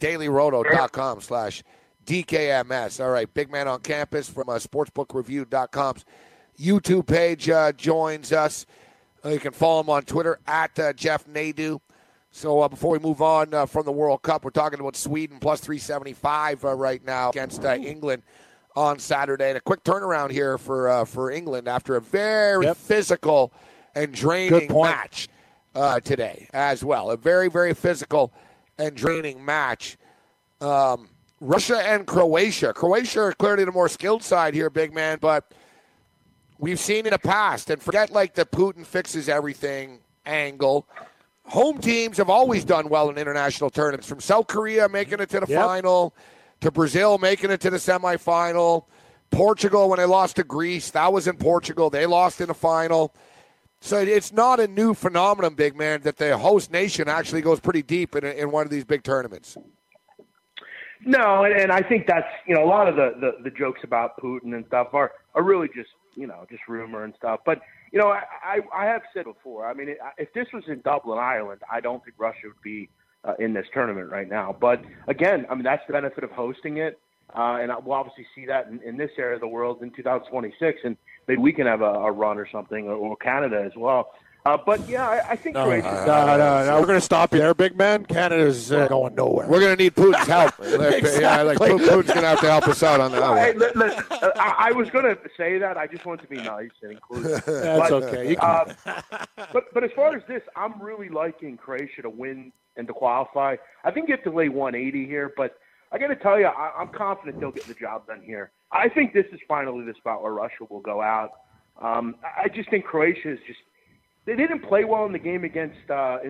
dailyroto.com/DKMS. All right, big man on campus from sportsbookreview.com's YouTube page joins us. You can follow him on Twitter at Jeff Nadeau. So before we move on from the World Cup, we're talking about Sweden plus 375 right now against England on Saturday. And a quick turnaround here for England after a very physical and draining match today as well. A very, very physical and draining match. Russia and Croatia. Croatia are clearly the more skilled side here, big man, but we've seen in the past, and forget like the Putin fixes everything angle. Home teams have always done well in international tournaments, from South Korea making it to the final to Brazil making it to the semifinal. Portugal, when they lost to Greece, that was in Portugal. They lost in the final. So it's not a new phenomenon, big man, that the host nation actually goes pretty deep in one of these big tournaments. No, and I think that's, a lot of the jokes about Putin and stuff are really just rumor and stuff. But, I have said before, I mean, if this was in Dublin, Ireland, I don't think Russia would be in this tournament right now. But, again, I mean, that's the benefit of hosting it. And we'll obviously see that in this area of the world in 2026. And maybe we can have a run or something, or Canada as well. But, yeah, I think Croatia. No. We're going to stop you there, big man. Canada's going nowhere. We're going to need Putin's help. Exactly. Yeah, Putin's going to have to help us out on that one. Hey, listen, I was going to say that. I just wanted to be nice and inclusive. That's okay. But as far as this, I'm really liking Croatia to win and to qualify. I think you have to lay 180 here, but I got to tell you, I'm confident they'll get the job done here. I think this is finally the spot where Russia will go out. I just think Croatia is just – they didn't play well in the game against who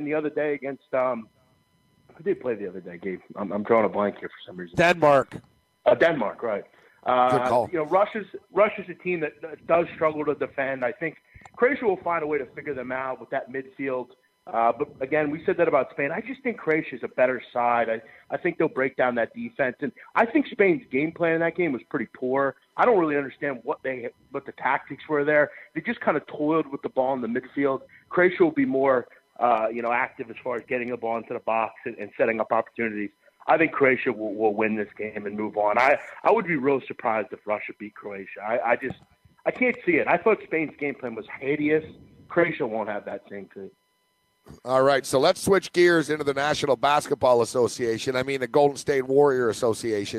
did they play the other day, Gabe? I'm drawing a blank here for some reason. Denmark. Denmark, right. Good call. Russia's a team that does struggle to defend. I think Croatia will find a way to figure them out with that midfield. But, again, we said that about Spain. I just think Croatia's a better side. I think they'll break down that defense. And I think Spain's game plan in that game was pretty poor. I don't really understand what the tactics were there. They just kind of toiled with the ball in the midfield. Croatia will be more active as far as getting the ball into the box and setting up opportunities. I think Croatia will win this game and move on. I would be real surprised if Russia beat Croatia. I can't see it. I thought Spain's game plan was hideous. Croatia won't have that same thing. All right, so let's switch gears into the National Basketball Association. I mean the Golden State Warrior Association.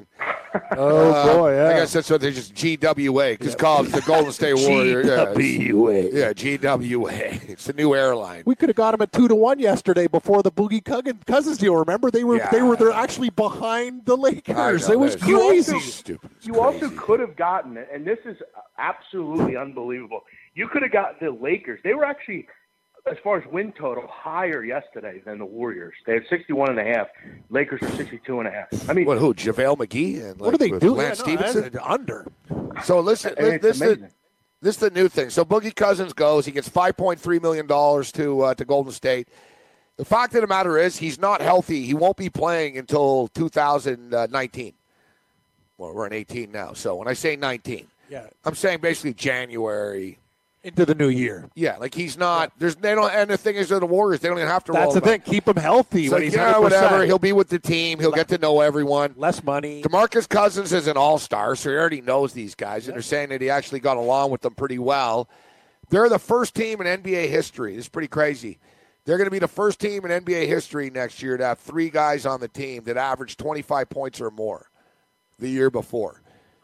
Boy, yeah. I guess that's what they just GWA, because called the Golden State Warrior. GWA. Yeah, GWA. It's a new airline. We could have got them at 2-1 yesterday before the Boogie Cousins deal. Remember, they're actually behind the Lakers. It was crazy. You also could have gotten it, and this is absolutely unbelievable. You could have gotten the Lakers. They were actually, as far as win total, higher yesterday than the Warriors. They had 61.5. Lakers are 62.5. I mean, who? JaVale McGee and what do they do? Lance Stevenson Under. So listen, this is the new thing. So Boogie Cousins goes. He gets $5.3 million to Golden State. The fact of the matter is, he's not healthy. He won't be playing until 2019. Well, we're in 18 now. So when I say 19, I'm saying basically January. Into the new year. Yeah, like he's not. They don't. And the thing is, they're the Warriors. They don't even have to. That's the thing. Keep him healthy. So, when he's 100%. Whatever. He'll be with the team. He'll get to know everyone. Less money. DeMarcus Cousins is an all-star, so he already knows these guys, and they're saying that he actually got along with them pretty well. They're the first team in NBA history. This is pretty crazy. They're going to be the first team in NBA history next year to have 3 guys on the team that average 25 points or more the year before.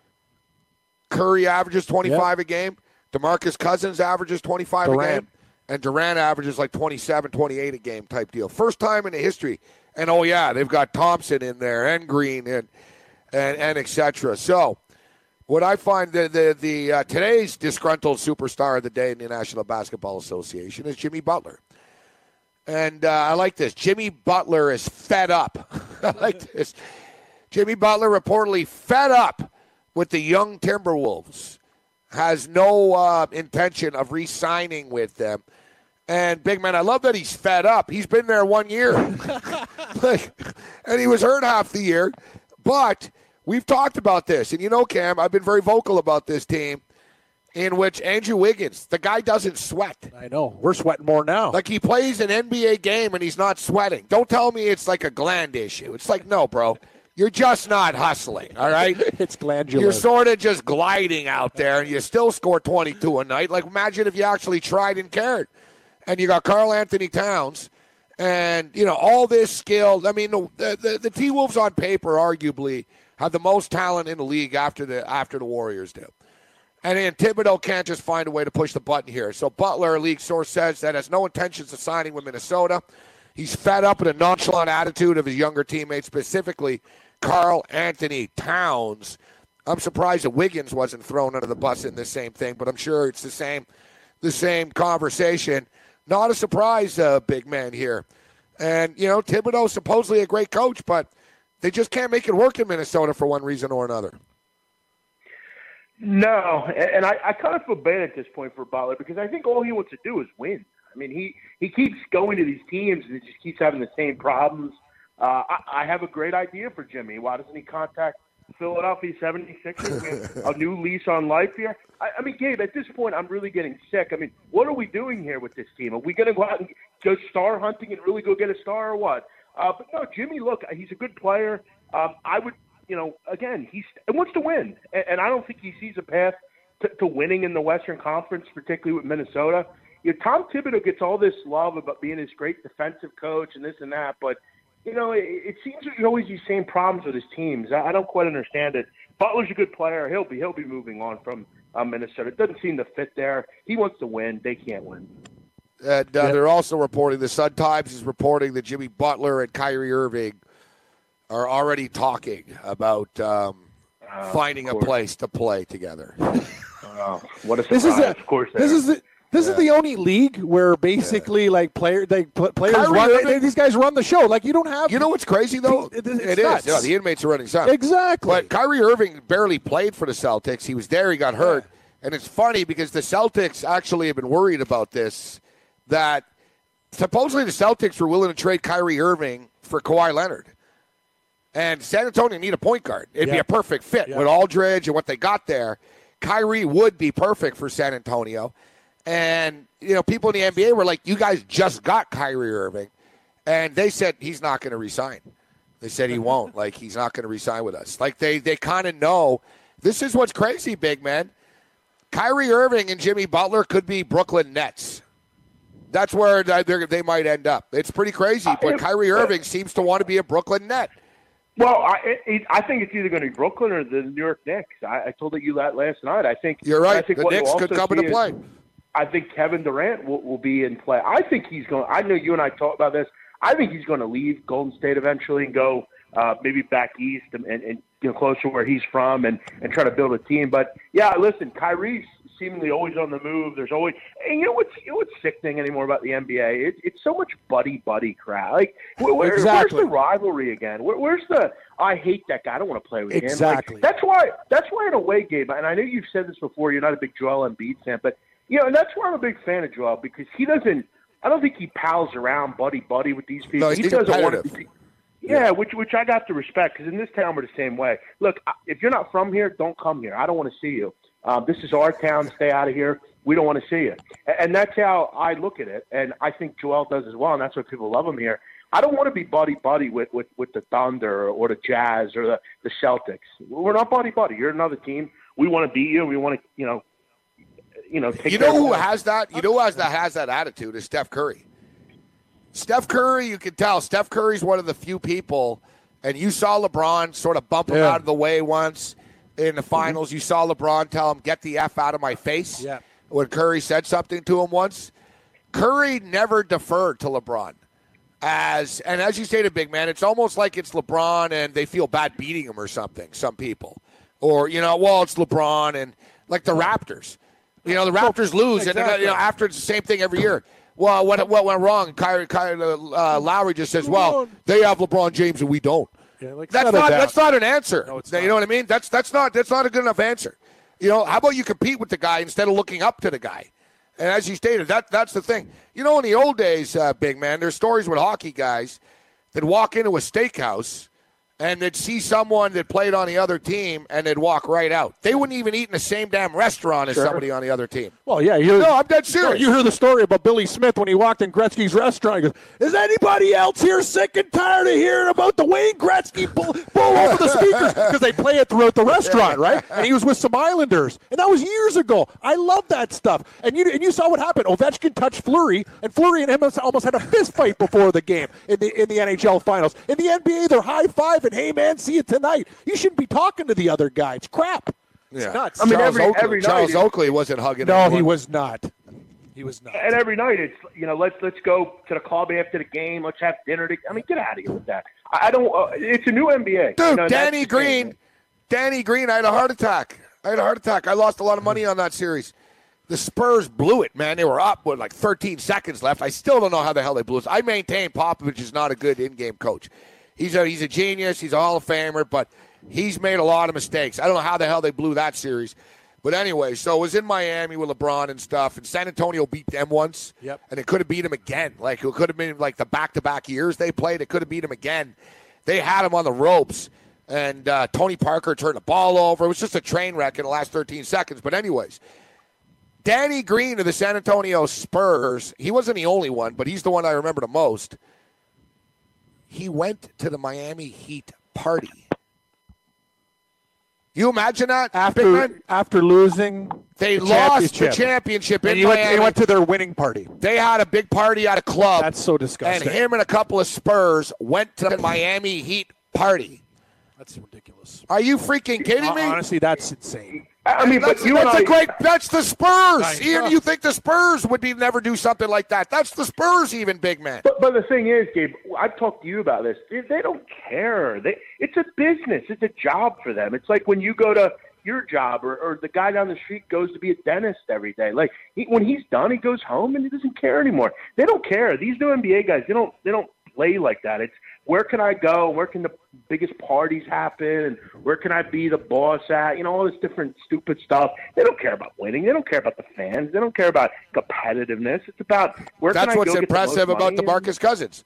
Curry averages 25 a game. DeMarcus Cousins averages 25 a game, and Durant averages like 27, 28 a game type deal. First time in the history. And, they've got Thompson in there and Green and et cetera. So what I find the today's disgruntled superstar of the day in the National Basketball Association is Jimmy Butler. And I like this. Jimmy Butler is fed up. I like this. Jimmy Butler reportedly fed up with the young Timberwolves. Has no intention of re-signing with them. And, big man, I love that he's fed up. He's been there 1 year. And he was hurt half the year. But we've talked about this. And Cam, I've been very vocal about this team in which Andrew Wiggins, the guy doesn't sweat. I know. We're sweating more now. Like he plays an NBA game and he's not sweating. Don't tell me it's like a gland issue. It's like, no, bro. You're just not hustling, all right? It's glandular. You're sort of just gliding out there, and you still score 22 a night. Like, imagine if you actually tried and cared. And you got Karl Anthony Towns and, all this skill. I mean, the T-Wolves on paper arguably have the most talent in the league after the Warriors do. And then Thibodeau can't just find a way to push the button here. So Butler, a league source, says that has no intentions of signing with Minnesota. He's fed up with a nonchalant attitude of his younger teammates, specifically Karl Anthony Towns. I'm surprised that Wiggins wasn't thrown under the bus in the same thing, but I'm sure it's the same conversation. Not a surprise, big man here. And, Thibodeau's supposedly a great coach, but they just can't make it work in Minnesota for one reason or another. No, and I kind of feel bad at this point for Butler because I think all he wants to do is win. I mean, he keeps going to these teams and it just keeps having the same problems. I have a great idea for Jimmy. Why doesn't he contact Philadelphia 76ers? A new lease on life here? I mean, Gabe, at this point, I'm really getting sick. I mean, what are we doing here with this team? Are we going to go out and go star hunting and really go get a star or what? But no, Jimmy, look, he's a good player. I would, again, he wants to win. And I don't think he sees a path to winning in the Western Conference, particularly with Minnesota. Tom Thibodeau gets all this love about being this great defensive coach and this and that, but it seems there's always these same problems with his teams. I don't quite understand it. Butler's a good player. He'll be moving on from Minnesota. It doesn't seem to fit there. He wants to win. They can't win. And they're also reporting, the Sun-Times is reporting that Jimmy Butler and Kyrie Irving are already talking about finding a place to play together. What a surprise! Of course, this is the only league where basically players these guys run the show. Like you don't have. You know what's crazy though? It is. Yeah, the inmates are running stuff. Exactly. But Kyrie Irving barely played for the Celtics. He was there. He got hurt, and it's funny because the Celtics actually have been worried about this. That supposedly the Celtics were willing to trade Kyrie Irving for Kawhi Leonard. And San Antonio need a point guard. It'd be a perfect fit with Aldridge and what they got there. Kyrie would be perfect for San Antonio. And, people in the NBA were like, you guys just got Kyrie Irving. And they said he's not going to resign. They said he won't. He's not going to resign with us. They kind of know. This is what's crazy, big man. Kyrie Irving and Jimmy Butler could be Brooklyn Nets. That's where they might end up. It's pretty crazy, but Kyrie Irving seems to want to be a Brooklyn Net. Well, I think it's either going to be Brooklyn or the New York Knicks. I told you that last night. I think you're right. I think the Knicks could come into play. I think Kevin Durant will be in play. I think he's going. I know you and I talked about this. I think he's going to leave Golden State eventually and go maybe back east and closer to where he's from and try to build a team. But yeah, listen, Kyrie's seemingly always on the move. There's always, and what's sickening anymore about the NBA? It's so much buddy crap. Where's the rivalry again? Where's the I hate that guy, I don't want to play with him. Exactly. That's why in a way, Gabe, and I know you've said this before. You're not a big Joel Embiid fan, but and that's why I'm a big fan of Joel because he doesn't. I don't think he pals around buddy with these people. No, he doesn't want to. Yeah, which I got to respect because in this town we're the same way. Look, if you're not from here, don't come here. I don't want to see you. This is our town. Stay out of here. We don't want to see you. And that's how I look at it. And I think Joel does as well, and that's why people love him here. I don't want to be buddy with the Thunder or the Jazz or the Celtics. We're not buddy. You're another team. We want to beat you. We want to, take who has that? You know who has that attitude is Steph Curry. Steph Curry, you can tell. Steph Curry's one of the few people, and you saw LeBron sort of bump him out of the way once. In the finals, you saw LeBron tell him, get the F out of my face when Curry said something to him once. Curry never deferred to LeBron. As you say to big man, it's almost like it's LeBron and they feel bad beating him or something, some people. Or, it's LeBron and like the Raptors. The Raptors lose, and after it's the same thing every year. Well, what went wrong? Lowry just says, well, they have LeBron James and we don't. Yeah, that's not an answer. No, you know what I mean? That's not a good enough answer. How about you compete with the guy instead of looking up to the guy? And as you stated, that's the thing. In the old days, big man, there's stories with hockey guys that walk into a steakhouse and they'd see someone that played on the other team and they'd walk right out. They wouldn't even eat in the same damn restaurant as somebody on the other team. Well, yeah. I'm dead serious. You hear the story about Billy Smith when he walked in Gretzky's restaurant. He goes, is anybody else here sick and tired of hearing about the Wayne Gretzky bull over the speakers? Because they play it throughout the restaurant, right? And he was with some Islanders. And that was years ago. I love that stuff. And you saw what happened. Ovechkin touched Fleury, and Fleury and him almost had a fist fight before the game in the NHL Finals. In the NBA, they're high-fiving, hey, man, see you tonight. You shouldn't be talking to the other guy. It's crap. Yeah. It's nuts. I mean, every night Charles Oakley wasn't hugging No, anyone. he was not. He was not. And every night it's, let's go to the club after the game. Let's have dinner. Get out of here with that. I don't. It's a new NBA. Dude, Danny Green, I had a heart attack. I lost a lot of money on that series. The Spurs blew it, man. They were up with 13 seconds left. I still don't know how the hell they blew it. I maintain Popovich is not a good in-game coach. He's a genius. He's a Hall of Famer, but he's made a lot of mistakes. I don't know how the hell they blew that series. But anyway, so it was in Miami with LeBron and stuff, and San Antonio beat them once. Yep. And it could have beat them again. It could have been the back-to-back years they played. It could have beat them again. They had them on the ropes, and Tony Parker turned the ball over. It was just a train wreck in the last 13 seconds. But anyways, Danny Green of the San Antonio Spurs, he wasn't the only one, but he's the one I remember the most. He went to the Miami Heat party. You imagine that? After losing they lost the championship in Miami. They went to their winning party. They had a big party at a club. That's so disgusting. And him and a couple of Spurs went to the Miami Heat party. That's ridiculous. Are you freaking kidding me? Honestly, that's insane. I mean, that's the Spurs. Ian, you think the Spurs would never do something like that? That's the Spurs, even, big man. But the thing is, Gabe, I've talked to you about this. They don't care. It's a business. It's a job for them. It's like when you go to your job, or the guy down the street goes to be a dentist every day. Like when he's done, he goes home and he doesn't care anymore. They don't care. These new NBA guys, they don't play like that. It's where can I go? Where can the biggest parties happen? And where can I be the boss at? You know, all this different stupid stuff. They don't care about winning. They don't care about the fans. They don't care about competitiveness. It's about where can I go. That's what's impressive about DeMarcus Cousins.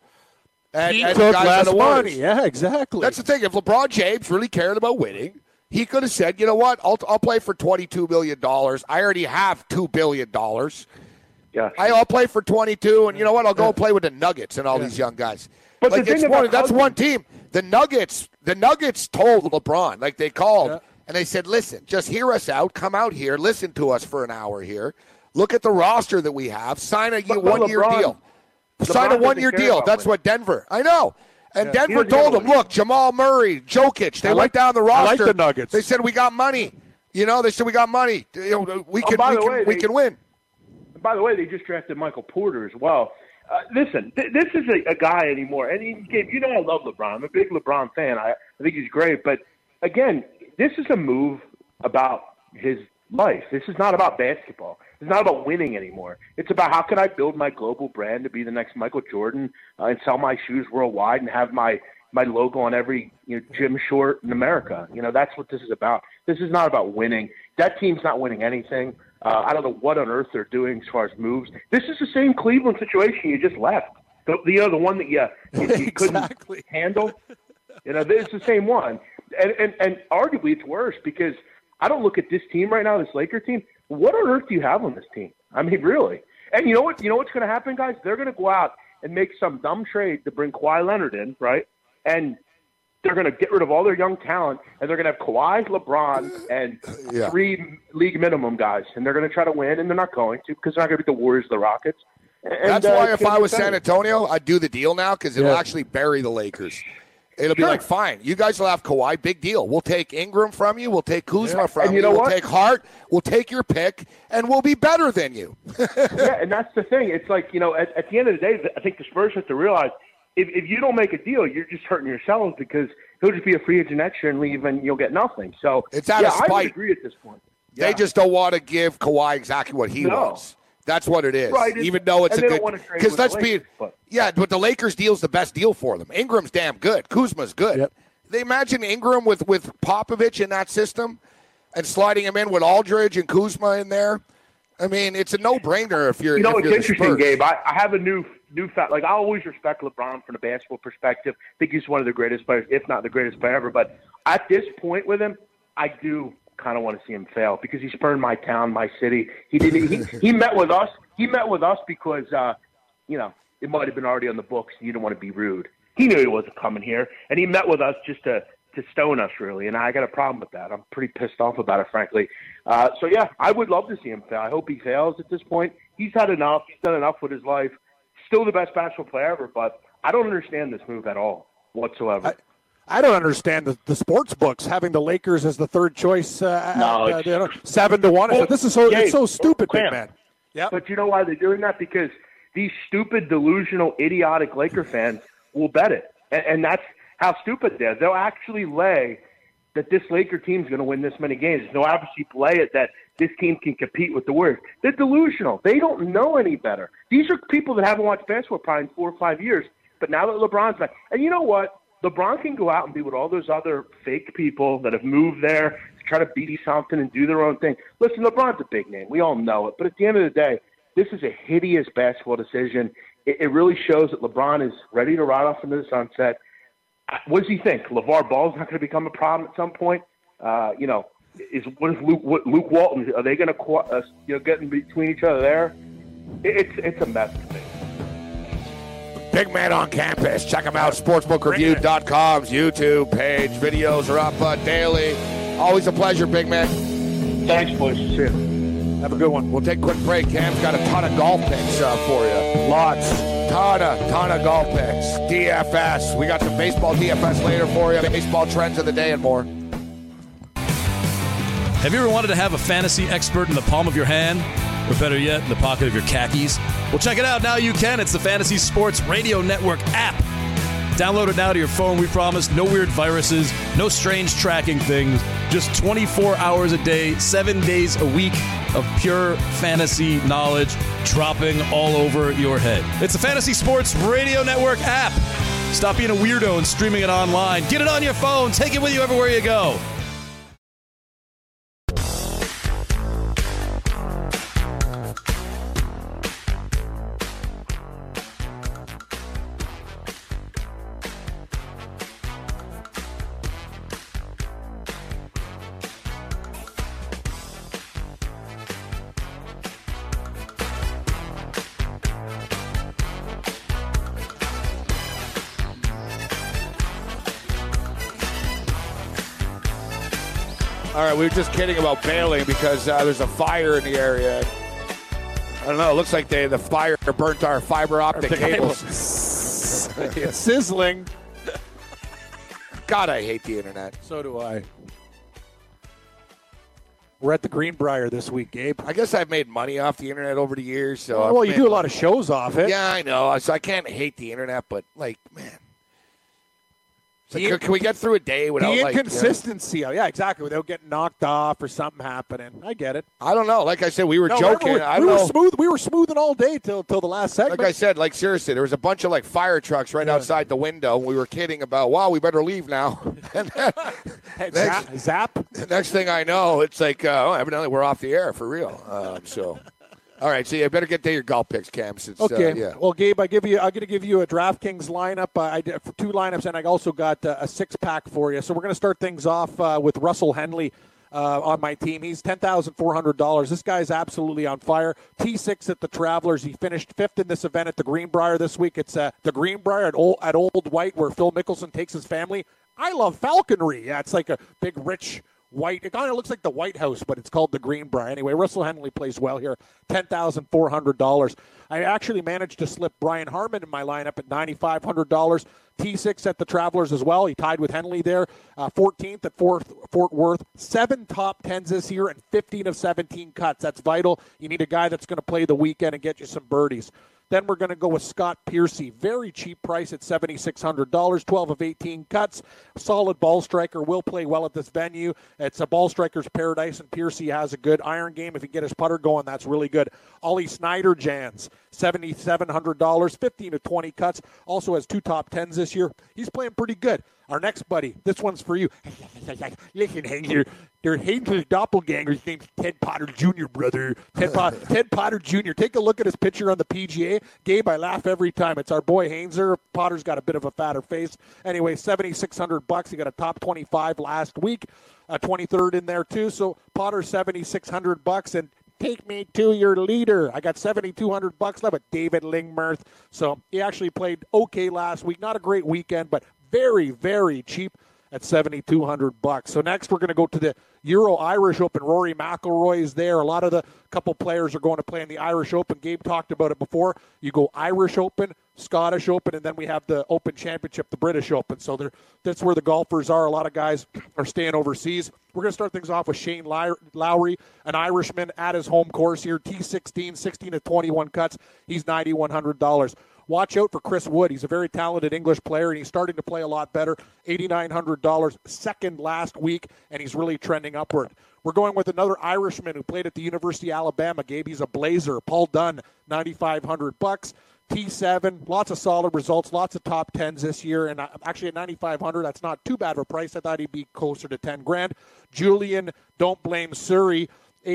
He took less money. Yeah, exactly. That's the thing. If LeBron James really cared about winning, he could have said, you know what, I'll play for $22 million. I already have $2 billion. Yeah. I'll play for 22, and you know what, I'll go play with the Nuggets and all these young guys. But like, that's one team. The Nuggets told LeBron, like they called, and they said, listen, just hear us out. Come out here. Listen to us for an hour here. Look at the roster that we have. Sign a one-year deal. Sign a one-year deal. That's what Denver. I know. And Denver told him, look, Jamal Murray, Jokic, they went down the roster. I like the Nuggets. They said, we got money. You know, they said, we got money. You know, we can win. By the way, they just drafted Michael Porter as well. Listen, this is a guy anymore. And Gabe, you know I love LeBron. I'm a big LeBron fan. I think he's great. But, again, this is a move about his life. This is not about basketball. It's not about winning anymore. It's about how can I build my global brand to be the next Michael Jordan and sell my shoes worldwide and have my logo on every gym short in America. You know, that's what this is about. This is not about winning. That team's not winning anything. I don't know what on earth they're doing as far as moves. This is the same Cleveland situation you just left. The one that you couldn't handle. You know, this is the same one. And arguably it's worse because I don't look at this team right now, this Laker team. What on earth do you have on this team? I mean, really. And you know what's going to happen, guys? They're going to go out and make some dumb trade to bring Kawhi Leonard in, right? And they're going to get rid of all their young talent, and they're going to have Kawhi, LeBron, and 3 league minimum guys. And they're going to try to win, and they're not going to because they're not going to beat the Warriors, the Rockets. And, that's why if I was San Antonio, I'd do the deal now because it'll actually bury the Lakers. It'll be like, fine, you guys will have Kawhi, big deal. We'll take Ingram from you. We'll take Kuzma from you. We'll take Hart. We'll take your pick, and we'll be better than you. Yeah, and that's the thing. It's like, at the end of the day, I think the Spurs have to realize if you don't make a deal, you're just hurting yourselves because he'll just be a free agent next year and leave, and you'll get nothing. So it's out of spite. I would agree at this point. They just don't want to give Kawhi exactly what he wants. That's what it is. Right. Even though it's a good – because let's be – yeah, but the Lakers deal's the best deal for them. Ingram's damn good. Kuzma's good. Yep. They imagine Ingram with Popovich in that system and sliding him in with Aldridge and Kuzma in there. I mean, it's a no-brainer if you're it's interesting, Gabe. I have a new fact. Like, I always respect LeBron from the basketball perspective. I think he's one of the greatest players, if not the greatest player ever. But at this point with him, I do kind of want to see him fail because he spurned my town, my city. He met with us. He met with us because, it might have been already on the books. You didn't want to be rude. He knew he wasn't coming here, and he met with us just to stone us, really. And I got a problem with that. I'm pretty pissed off about it, frankly. So, yeah, I would love to see him fail. I hope he fails at this point. He's had enough. He's done enough with his life. Still the best basketball player ever, but I don't understand this move at all whatsoever. I don't understand the sports books having the Lakers as the third choice 7-1. Well, this is it's so stupid, big man. Yeah, but you know why they're doing that? Because these stupid, delusional, idiotic Laker fans will bet it, and that's how stupid they are. They'll actually lay that this Laker team's going to win this many games. They'll obviously lay it that this team can compete with the Warriors. They're delusional. They don't know any better. These are people that haven't watched basketball probably in 4 or 5 years. But now that LeBron's back, and you know what? LeBron can go out and be with all those other fake people that have moved there to try to be something and do their own thing. Listen, LeBron's a big name. We all know it. But at the end of the day, this is a hideous basketball decision. It really shows that LeBron is ready to ride off into the sunset. What does he think? LeVar Ball's not going to become a problem at some point? What is Luke Walton? Are they going to get in between each other there? It's a mess to me. Big Man on Campus. Check them out. SportsbookReview.com's YouTube page. Videos are up daily. Always a pleasure, big man. Thanks, boys. See ya. Have a good one. We'll take a quick break. Cam's got a ton of golf picks for you. Lots. Ton of golf picks. DFS. We got some baseball DFS later for you. Baseball trends of the day and more. Have you ever wanted to have a fantasy expert in the palm of your hand? Or better yet, in the pocket of your khakis? Well, check it out. Now you can. It's the Fantasy Sports Radio Network app. Download it now to your phone, we promise. No weird viruses, no strange tracking things. Just 24 hours a day, 7 days a week of pure fantasy knowledge dropping all over your head. It's the Fantasy Sports Radio Network app. Stop being a weirdo and streaming it online. Get it on your phone. Take it with you everywhere you go. All right, we were just kidding about bailing because there's a fire in the area. I don't know. It looks like the fire burnt our fiber optic cables. It's sizzling. God, I hate the internet. So do I. We're at the Greenbrier this week, Gabe. I guess I've made money off the internet over the years. So well, you do a lot of shows off it. Yeah, I know. So I can't hate the internet, but, like, man. Can we get through a day without the inconsistency? Yeah, exactly. Without getting knocked off or something happening. I get it. I don't know. Like I said, we were joking. We were smoothing all day till the last segment. Like I said, like seriously, there was a bunch of like fire trucks right outside the window. We were kidding about, wow, we better leave now. And then, zap. Next thing I know, it's like, evidently we're off the air for real. All right, so you better get to your golf picks, Cam. Since, okay. Yeah. Well, Gabe, I'm going to give you a DraftKings lineup. I did for 2 lineups, and I also got a 6-pack for you. So we're going to start things off with Russell Henley on my team. He's $10,400. This guy's absolutely on fire. T6 at the Travelers. He finished 5th in this event at the Greenbrier this week. It's the Greenbrier at Old White, where Phil Mickelson takes his family. I love falconry. Yeah, it's like a big, rich white. It kind of looks like the White House, but it's called the Greenbrier. Anyway, Russell Henley plays well here. $10,400. I actually managed to slip Brian Harman in my lineup at $9,500. T6 at the Travelers as well. He tied with Henley there. 14th at Fort Worth. 7 top 10s this year and 15 of 17 cuts. That's vital. You need a guy that's going to play the weekend and get you some birdies. Then we're going to go with Scott Piercy. Very cheap price at $7,600. 12 of 18 cuts. Solid ball striker. Will play well at this venue. It's a ball striker's paradise, and Piercy has a good iron game. If he can get his putter going, that's really good. Ollie Snyder Jans. $7,700. 15 to 20 cuts. Also has 2 top 10s this year. He's playing pretty good. Our next buddy, this one's for you. Listen, Hanger, their Hager's doppelganger. His name's Ted Potter Jr., brother. Ted Potter Jr. Take a look at his picture on the PGA. Gabe, I laugh every time. It's our boy Hainzer. Potter's got a bit of a fatter face. Anyway, $7,600. He got a top 25 last week. 23rd in there, too. So Potter, $7,600. And take me to your leader. I got $7,200 left with David Lingmerth. So he actually played okay last week. Not a great weekend, but very, very cheap at $7,200. So next we're going to go to the Euro Irish Open. Rory McIlroy is there. A lot of the couple players are going to play in the Irish Open. Gabe talked about it before. You go Irish Open, Scottish Open, and then we have the Open Championship, the British Open. So that's where the golfers are. A lot of guys are staying overseas. We're going to start things off with Shane Lowry, an Irishman at his home course here. T16, 16 to 21 cuts. He's $9,100. Watch out for Chris Wood. He's a very talented English player, and he's starting to play a lot better. $8,900, second last week, and he's really trending upward. We're going with another Irishman who played at the University of Alabama. Gabe, he's a Blazer. Paul Dunn, $9,500. T7, lots of solid results, lots of top 10s this year, and actually at $9,500, that's not too bad of a price. I thought he'd be closer to $10,000. Julian, don't blame Surrey.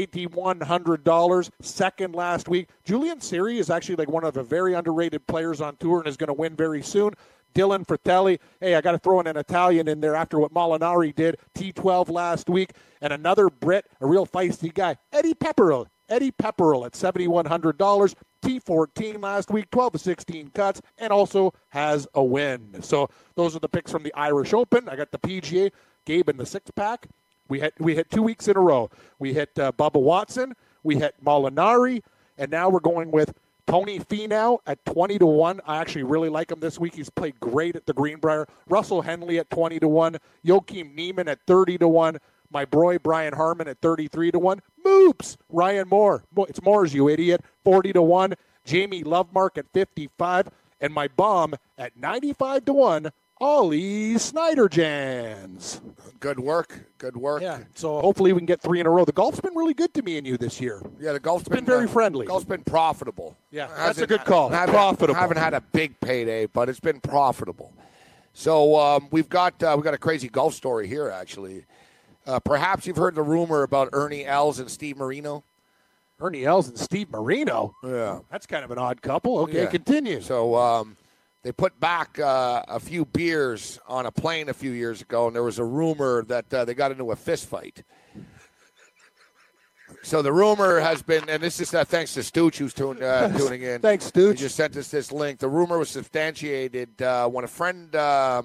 $8,100, second last week. Julian Siri is actually like one of the very underrated players on tour and is going to win very soon. Dylan Fratelli, hey, I got to throw in an Italian in there after what Molinari did. T12 last week. And another Brit, a real feisty guy, Eddie Pepperell. Eddie Pepperell at $7,100. T14 last week, 12 to 16 cuts, and also has a win. So those are the picks from the Irish Open. I got the PGA, Gabe in the 6-pack. We hit 2 weeks in a row. We hit Bubba Watson. We hit Molinari. And now we're going with Tony Finau at 20-1. I actually really like him this week. He's played great at the Greenbrier. Russell Henley at 20-1. Joakim Niemann at 30-1. My boy Brian Harman at 33-1. Moops. Ryan Moore. It's Moore's, you idiot. 40-1. Jamie Lovemark at 55. And my bum at 95-1. Ollie Snyderjans. Good work. Yeah, so hopefully we can get 3 in a row. The golf's been really good to me and you this year. Yeah, the golf's been very friendly. Golf's been profitable. Yeah, that's a good call. Profitable. Haven't had a big payday, but it's been profitable. So we've got a crazy golf story here, actually. Perhaps you've heard the rumor about Ernie Els and Steve Marino. Ernie Els and Steve Marino? Yeah. That's kind of an odd couple. Okay, Yeah. continue. So they put back a few beers on a plane a few years ago, and there was a rumor that they got into a fist fight. So the rumor has been, and this is thanks to Stooch who's tuning in. Thanks, Stooch. He just sent us this link. The rumor was substantiated when a friend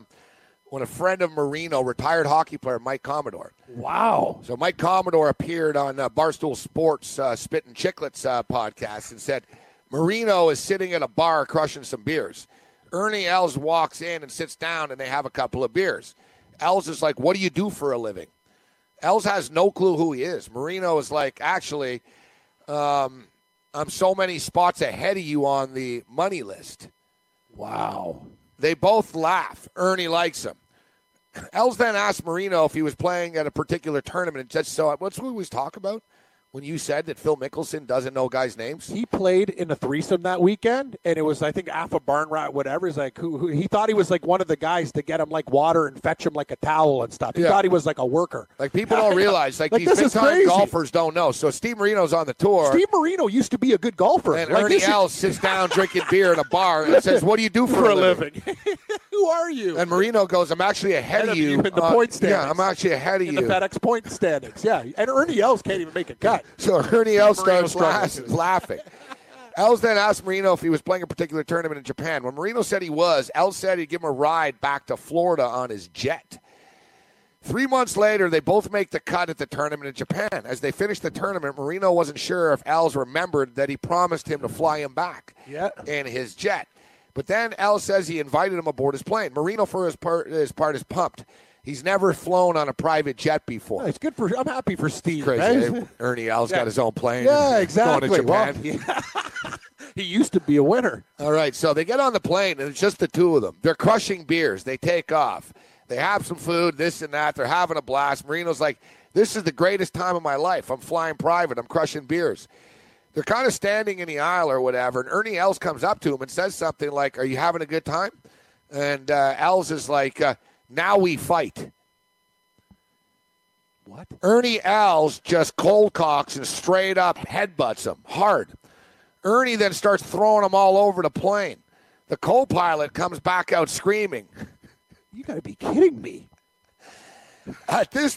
of Marino, retired hockey player Mike Commodore. Wow. So Mike Commodore appeared on Barstool Sports Spittin' Chicklets podcast and said, Marino is sitting at a bar crushing some beers. Ernie Els walks in and sits down, and they have a couple of beers. Els is like, what do you do for a living? Els has no clue who he is. Marino is like, actually, I'm so many spots ahead of you on the money list. Wow. They both laugh. Ernie likes him. Els then asked Marino if he was playing at a particular tournament. And just so, what's what we always talk about? When you said that Phil Mickelson doesn't know guys' names? He played in a threesome that weekend, and it was, I think, Alpha Barn Rat, whatever. He's like, who he thought he was like one of the guys to get him like water and fetch him like a towel and stuff. He thought he was like a worker. Like people don't realize, like these big-time golfers don't know. So Steve Marino's on the tour. Steve Marino used to be a good golfer. And like Ernie Els sits down drinking beer at a bar and says, what do you do for a living? Who are you? And Marino goes, I'm actually ahead of you. In the point standings. Yeah, I'm actually ahead of in you. the FedEx point standings, yeah. And Ernie Els can't even make a cut. So Ernie Els starts laughing. Els then asked Marino if he was playing a particular tournament in Japan. When Marino said he was, Els said he'd give him a ride back to Florida on his jet. 3 months later, they both make the cut at the tournament in Japan. As they finished the tournament, Marino wasn't sure if Els remembered that he promised him to fly him back in his jet. But then Els says he invited him aboard his plane. Marino, for his part, is pumped. He's never flown on a private jet before. Yeah, it's good for. I'm happy for Steve. Crazy. Right? Ernie Els got his own plane. Yeah, exactly. Going to Japan. Well, he used to be a winner. All right, so they get on the plane, and it's just the two of them. They're crushing beers. They take off. They have some food, this and that. They're having a blast. Marino's like, this is the greatest time of my life. I'm flying private. I'm crushing beers. They're kind of standing in the aisle or whatever, and Ernie Els comes up to him and says something like, are you having a good time? And Els is like, now we fight. What? Ernie Els just cold cocks and straight up headbutts him hard. Ernie then starts throwing him all over the plane. The co-pilot comes back out screaming. You got to be kidding me. At this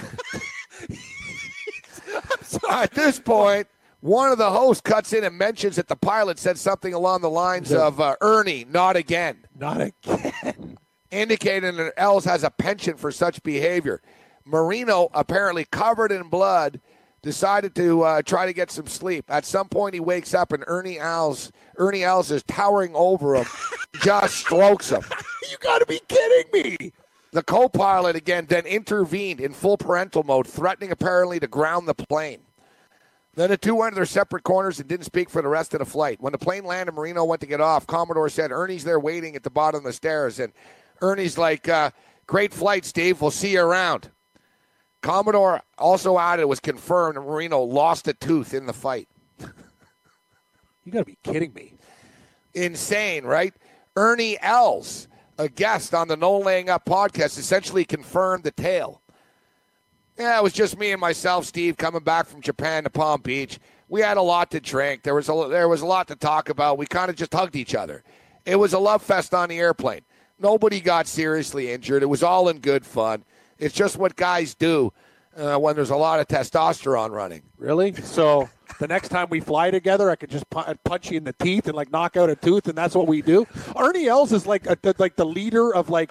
point, one of the hosts cuts in and mentions that the pilot said something along the lines of, Ernie, not again. Not again. Indicating that Els has a penchant for such behavior. Marino, apparently covered in blood, decided to try to get some sleep. At some point, he wakes up, and Ernie Els is towering over him, just strokes him. You got to be kidding me. The co-pilot, again, then intervened in full parental mode, threatening apparently to ground the plane. Then the two went to their separate corners and didn't speak for the rest of the flight. When the plane landed, Marino went to get off. Commodore said, Ernie's there waiting at the bottom of the stairs. And Ernie's like, great flight, Steve. We'll see you around. Commodore also added it was confirmed that Marino lost a tooth in the fight. You got to be kidding me. Insane, right? Ernie Els, a guest on the No Laying Up podcast, essentially confirmed the tale. Yeah, it was just me and myself, Steve, coming back from Japan to Palm Beach. We had a lot to drink. There was a lot to talk about. We kind of just hugged each other. It was a love fest on the airplane. Nobody got seriously injured. It was all in good fun. It's just what guys do when there's a lot of testosterone running. Really? So the next time we fly together, I could just punch you in the teeth and like knock out a tooth, and that's what we do. Ernie Els is like the leader of like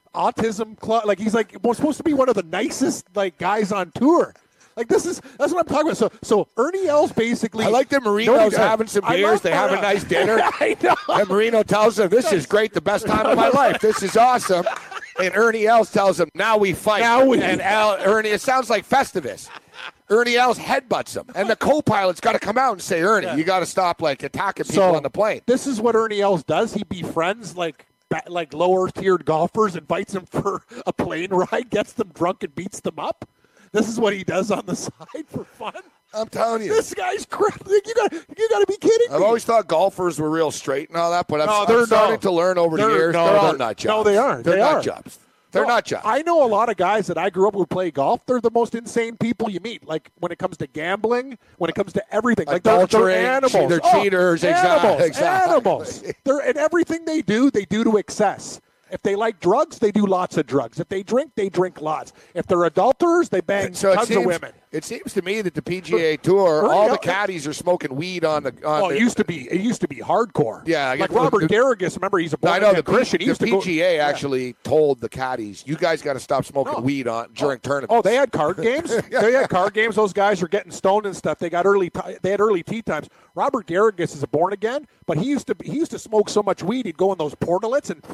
autism club. Like he's like supposed to be one of the nicest like guys on tour. Like that's what I'm talking about. So Ernie Els basically. I like that Marino's having some beers. They have a nice dinner. I know. And Marino tells them, "This is great. The best time of my life. This is awesome." And Ernie Els tells him, "Now we fight." And Ernie, it sounds like Festivus. Ernie Els headbutts him, and the co-pilot's got to come out and say, "Ernie, you got to stop like attacking people on the plane." This is what Ernie Els does. He befriends like lower-tiered golfers, invites them for a plane ride, gets them drunk, and beats them up. This is what he does on the side for fun. I'm telling you. This guy's crazy. You got to be kidding me. I've always thought golfers were real straight and all that, but I'm starting to learn over the years they're all nut jobs. No, they aren't. They're nut jobs. They're not jobs. I know a lot of guys that I grew up with play golf. They're the most insane people you meet. Like when it comes to gambling, when it comes to everything. Like they're animals. They're cheaters. Exactly. Animals. And everything they do to excess. If they like drugs, they do lots of drugs. If they drink lots. If they're adulterers, they bang tons of women. It seems to me that the PGA Tour, all the caddies are smoking weed on the. It used to be hardcore. Yeah, like Robert Garrigus. Remember, he's a born-again Christian. The PGA actually told the caddies, "You guys got to stop smoking weed during tournaments." Oh, they had card games. They had card games. Those guys were getting stoned and stuff. They had early tee times. Robert Garrigus is a born again, but he used to smoke so much weed he'd go in those portalets and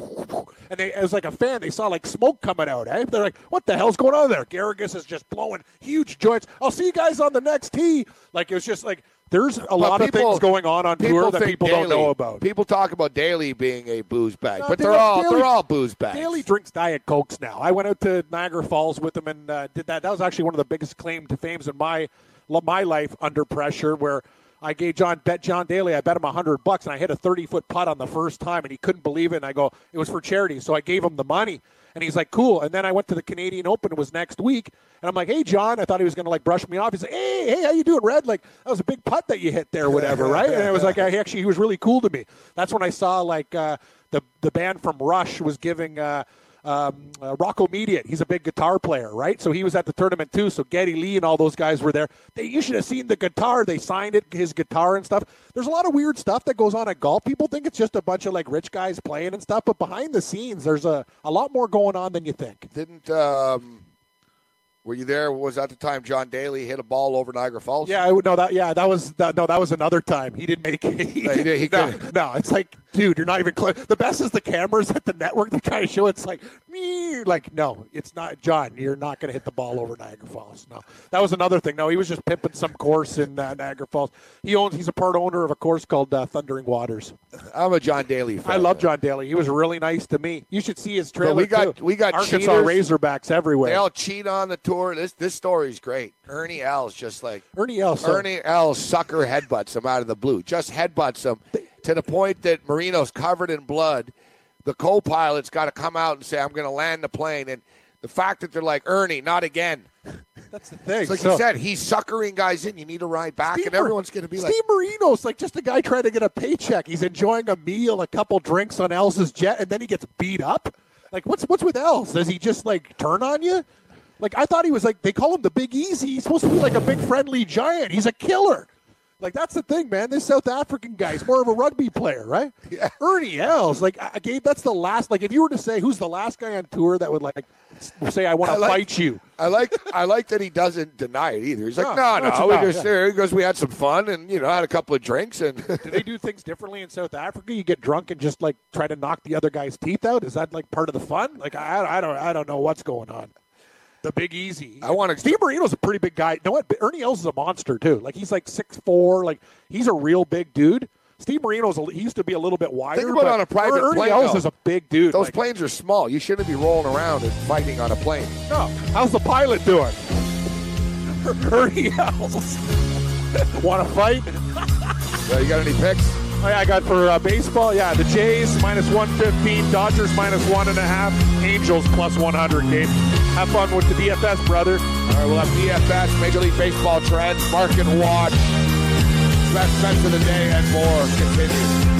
it was like a fan. They saw like smoke coming out. They're like, "What the hell's going on there?" Garrigus is just blowing huge joints. I'll see you guys on the next tee. Like it was just like there's a lot of things going on tour that people don't know about. People talk about Daly being a booze bag, but they're all booze bags. Daly drinks Diet Cokes now. I went out to Niagara Falls with him and did that. That was actually one of the biggest claim to fames in my life under pressure, where I bet John Daly. I bet him $100, and I hit a 30-foot putt on the first time, and he couldn't believe it. And I go, it was for charity, so I gave him the money. And he's like, cool. And then I went to the Canadian Open. It was next week. And I'm like, hey, John. I thought he was going to, like, brush me off. He's like, hey, how you doing, Red? Like, that was a big putt that you hit there, whatever, right? And I was like, he was really cool to me. That's when I saw, like, the band from Rush was giving Rocco Mediate. He's a big guitar player, right? So he was at the tournament, too. So Geddy Lee and all those guys were there. You should have seen the guitar. They signed his guitar and stuff. There's a lot of weird stuff that goes on at golf. People think it's just a bunch of, like, rich guys playing and stuff, but behind the scenes, there's a lot more going on than you think. Were you there? Was that the time John Daly hit a ball over Niagara Falls? Yeah, that was another time. He didn't make it. No, it's like, dude, you're not even close. The best is the cameras at the network that kind of show it's like, me. Like, no, it's not. John, you're not going to hit the ball over Niagara Falls. No, that was another thing. No, he was just pimping some course in Niagara Falls. He's a part owner of a course called Thundering Waters. I'm a John Daly fan. I love John Daly. He was really nice to me. You should see his trailer. We got Arkansas cheaters. Razorbacks everywhere. They all cheat on the tour. This story's great. Ernie Els just like Ernie Els sucker headbutts him out of the blue. Just headbutts him to the point that Marino's covered in blood. The co-pilot's got to come out and say, "I'm going to land the plane." And the fact that they're like, "Ernie, not again." That's the thing. It's like you said, he's suckering guys in. You need to ride back, and everyone's going to be like... Steve Marino's like just a guy trying to get a paycheck. He's enjoying a meal, a couple drinks on Els's jet, and then he gets beat up. Like, what's with Els? Does he just, like, turn on you? Like, I thought he was like, they call him the Big Easy. He's supposed to be like a big friendly giant. He's a killer. Like, that's the thing, man. This South African guy is more of a rugby player, right? Yeah. Ernie Els, like, Gabe, that's the last, like, if you were to say who's the last guy on tour that would, like, say, I want to fight you. I like that he doesn't deny it either. He's like, no, because we had some fun and, had a couple of drinks. And do they do things differently in South Africa? You get drunk and just, like, try to knock the other guy's teeth out? Is that, like, part of the fun? Like, I don't know what's going on. The Big Easy. Steve Marino's a pretty big guy. You know what? Ernie Els is a monster, too. Like, he's like 6'4". Like, he's a real big dude. Steve Marino's he used to be a little bit wider. Think about on a private plane. Ernie Els is a big dude. Those planes are small. You shouldn't be rolling around and fighting on a plane. No. How's the pilot doing? Ernie Els. Want to fight? You got any picks? Oh, yeah, I got for baseball, the Jays -115, Dodgers -1.5, Angels +100, Gabe. Have fun with the DFS, brother. All right, we'll have DFS, Major League Baseball trends, market watch, best bets of the day, and more. Continue.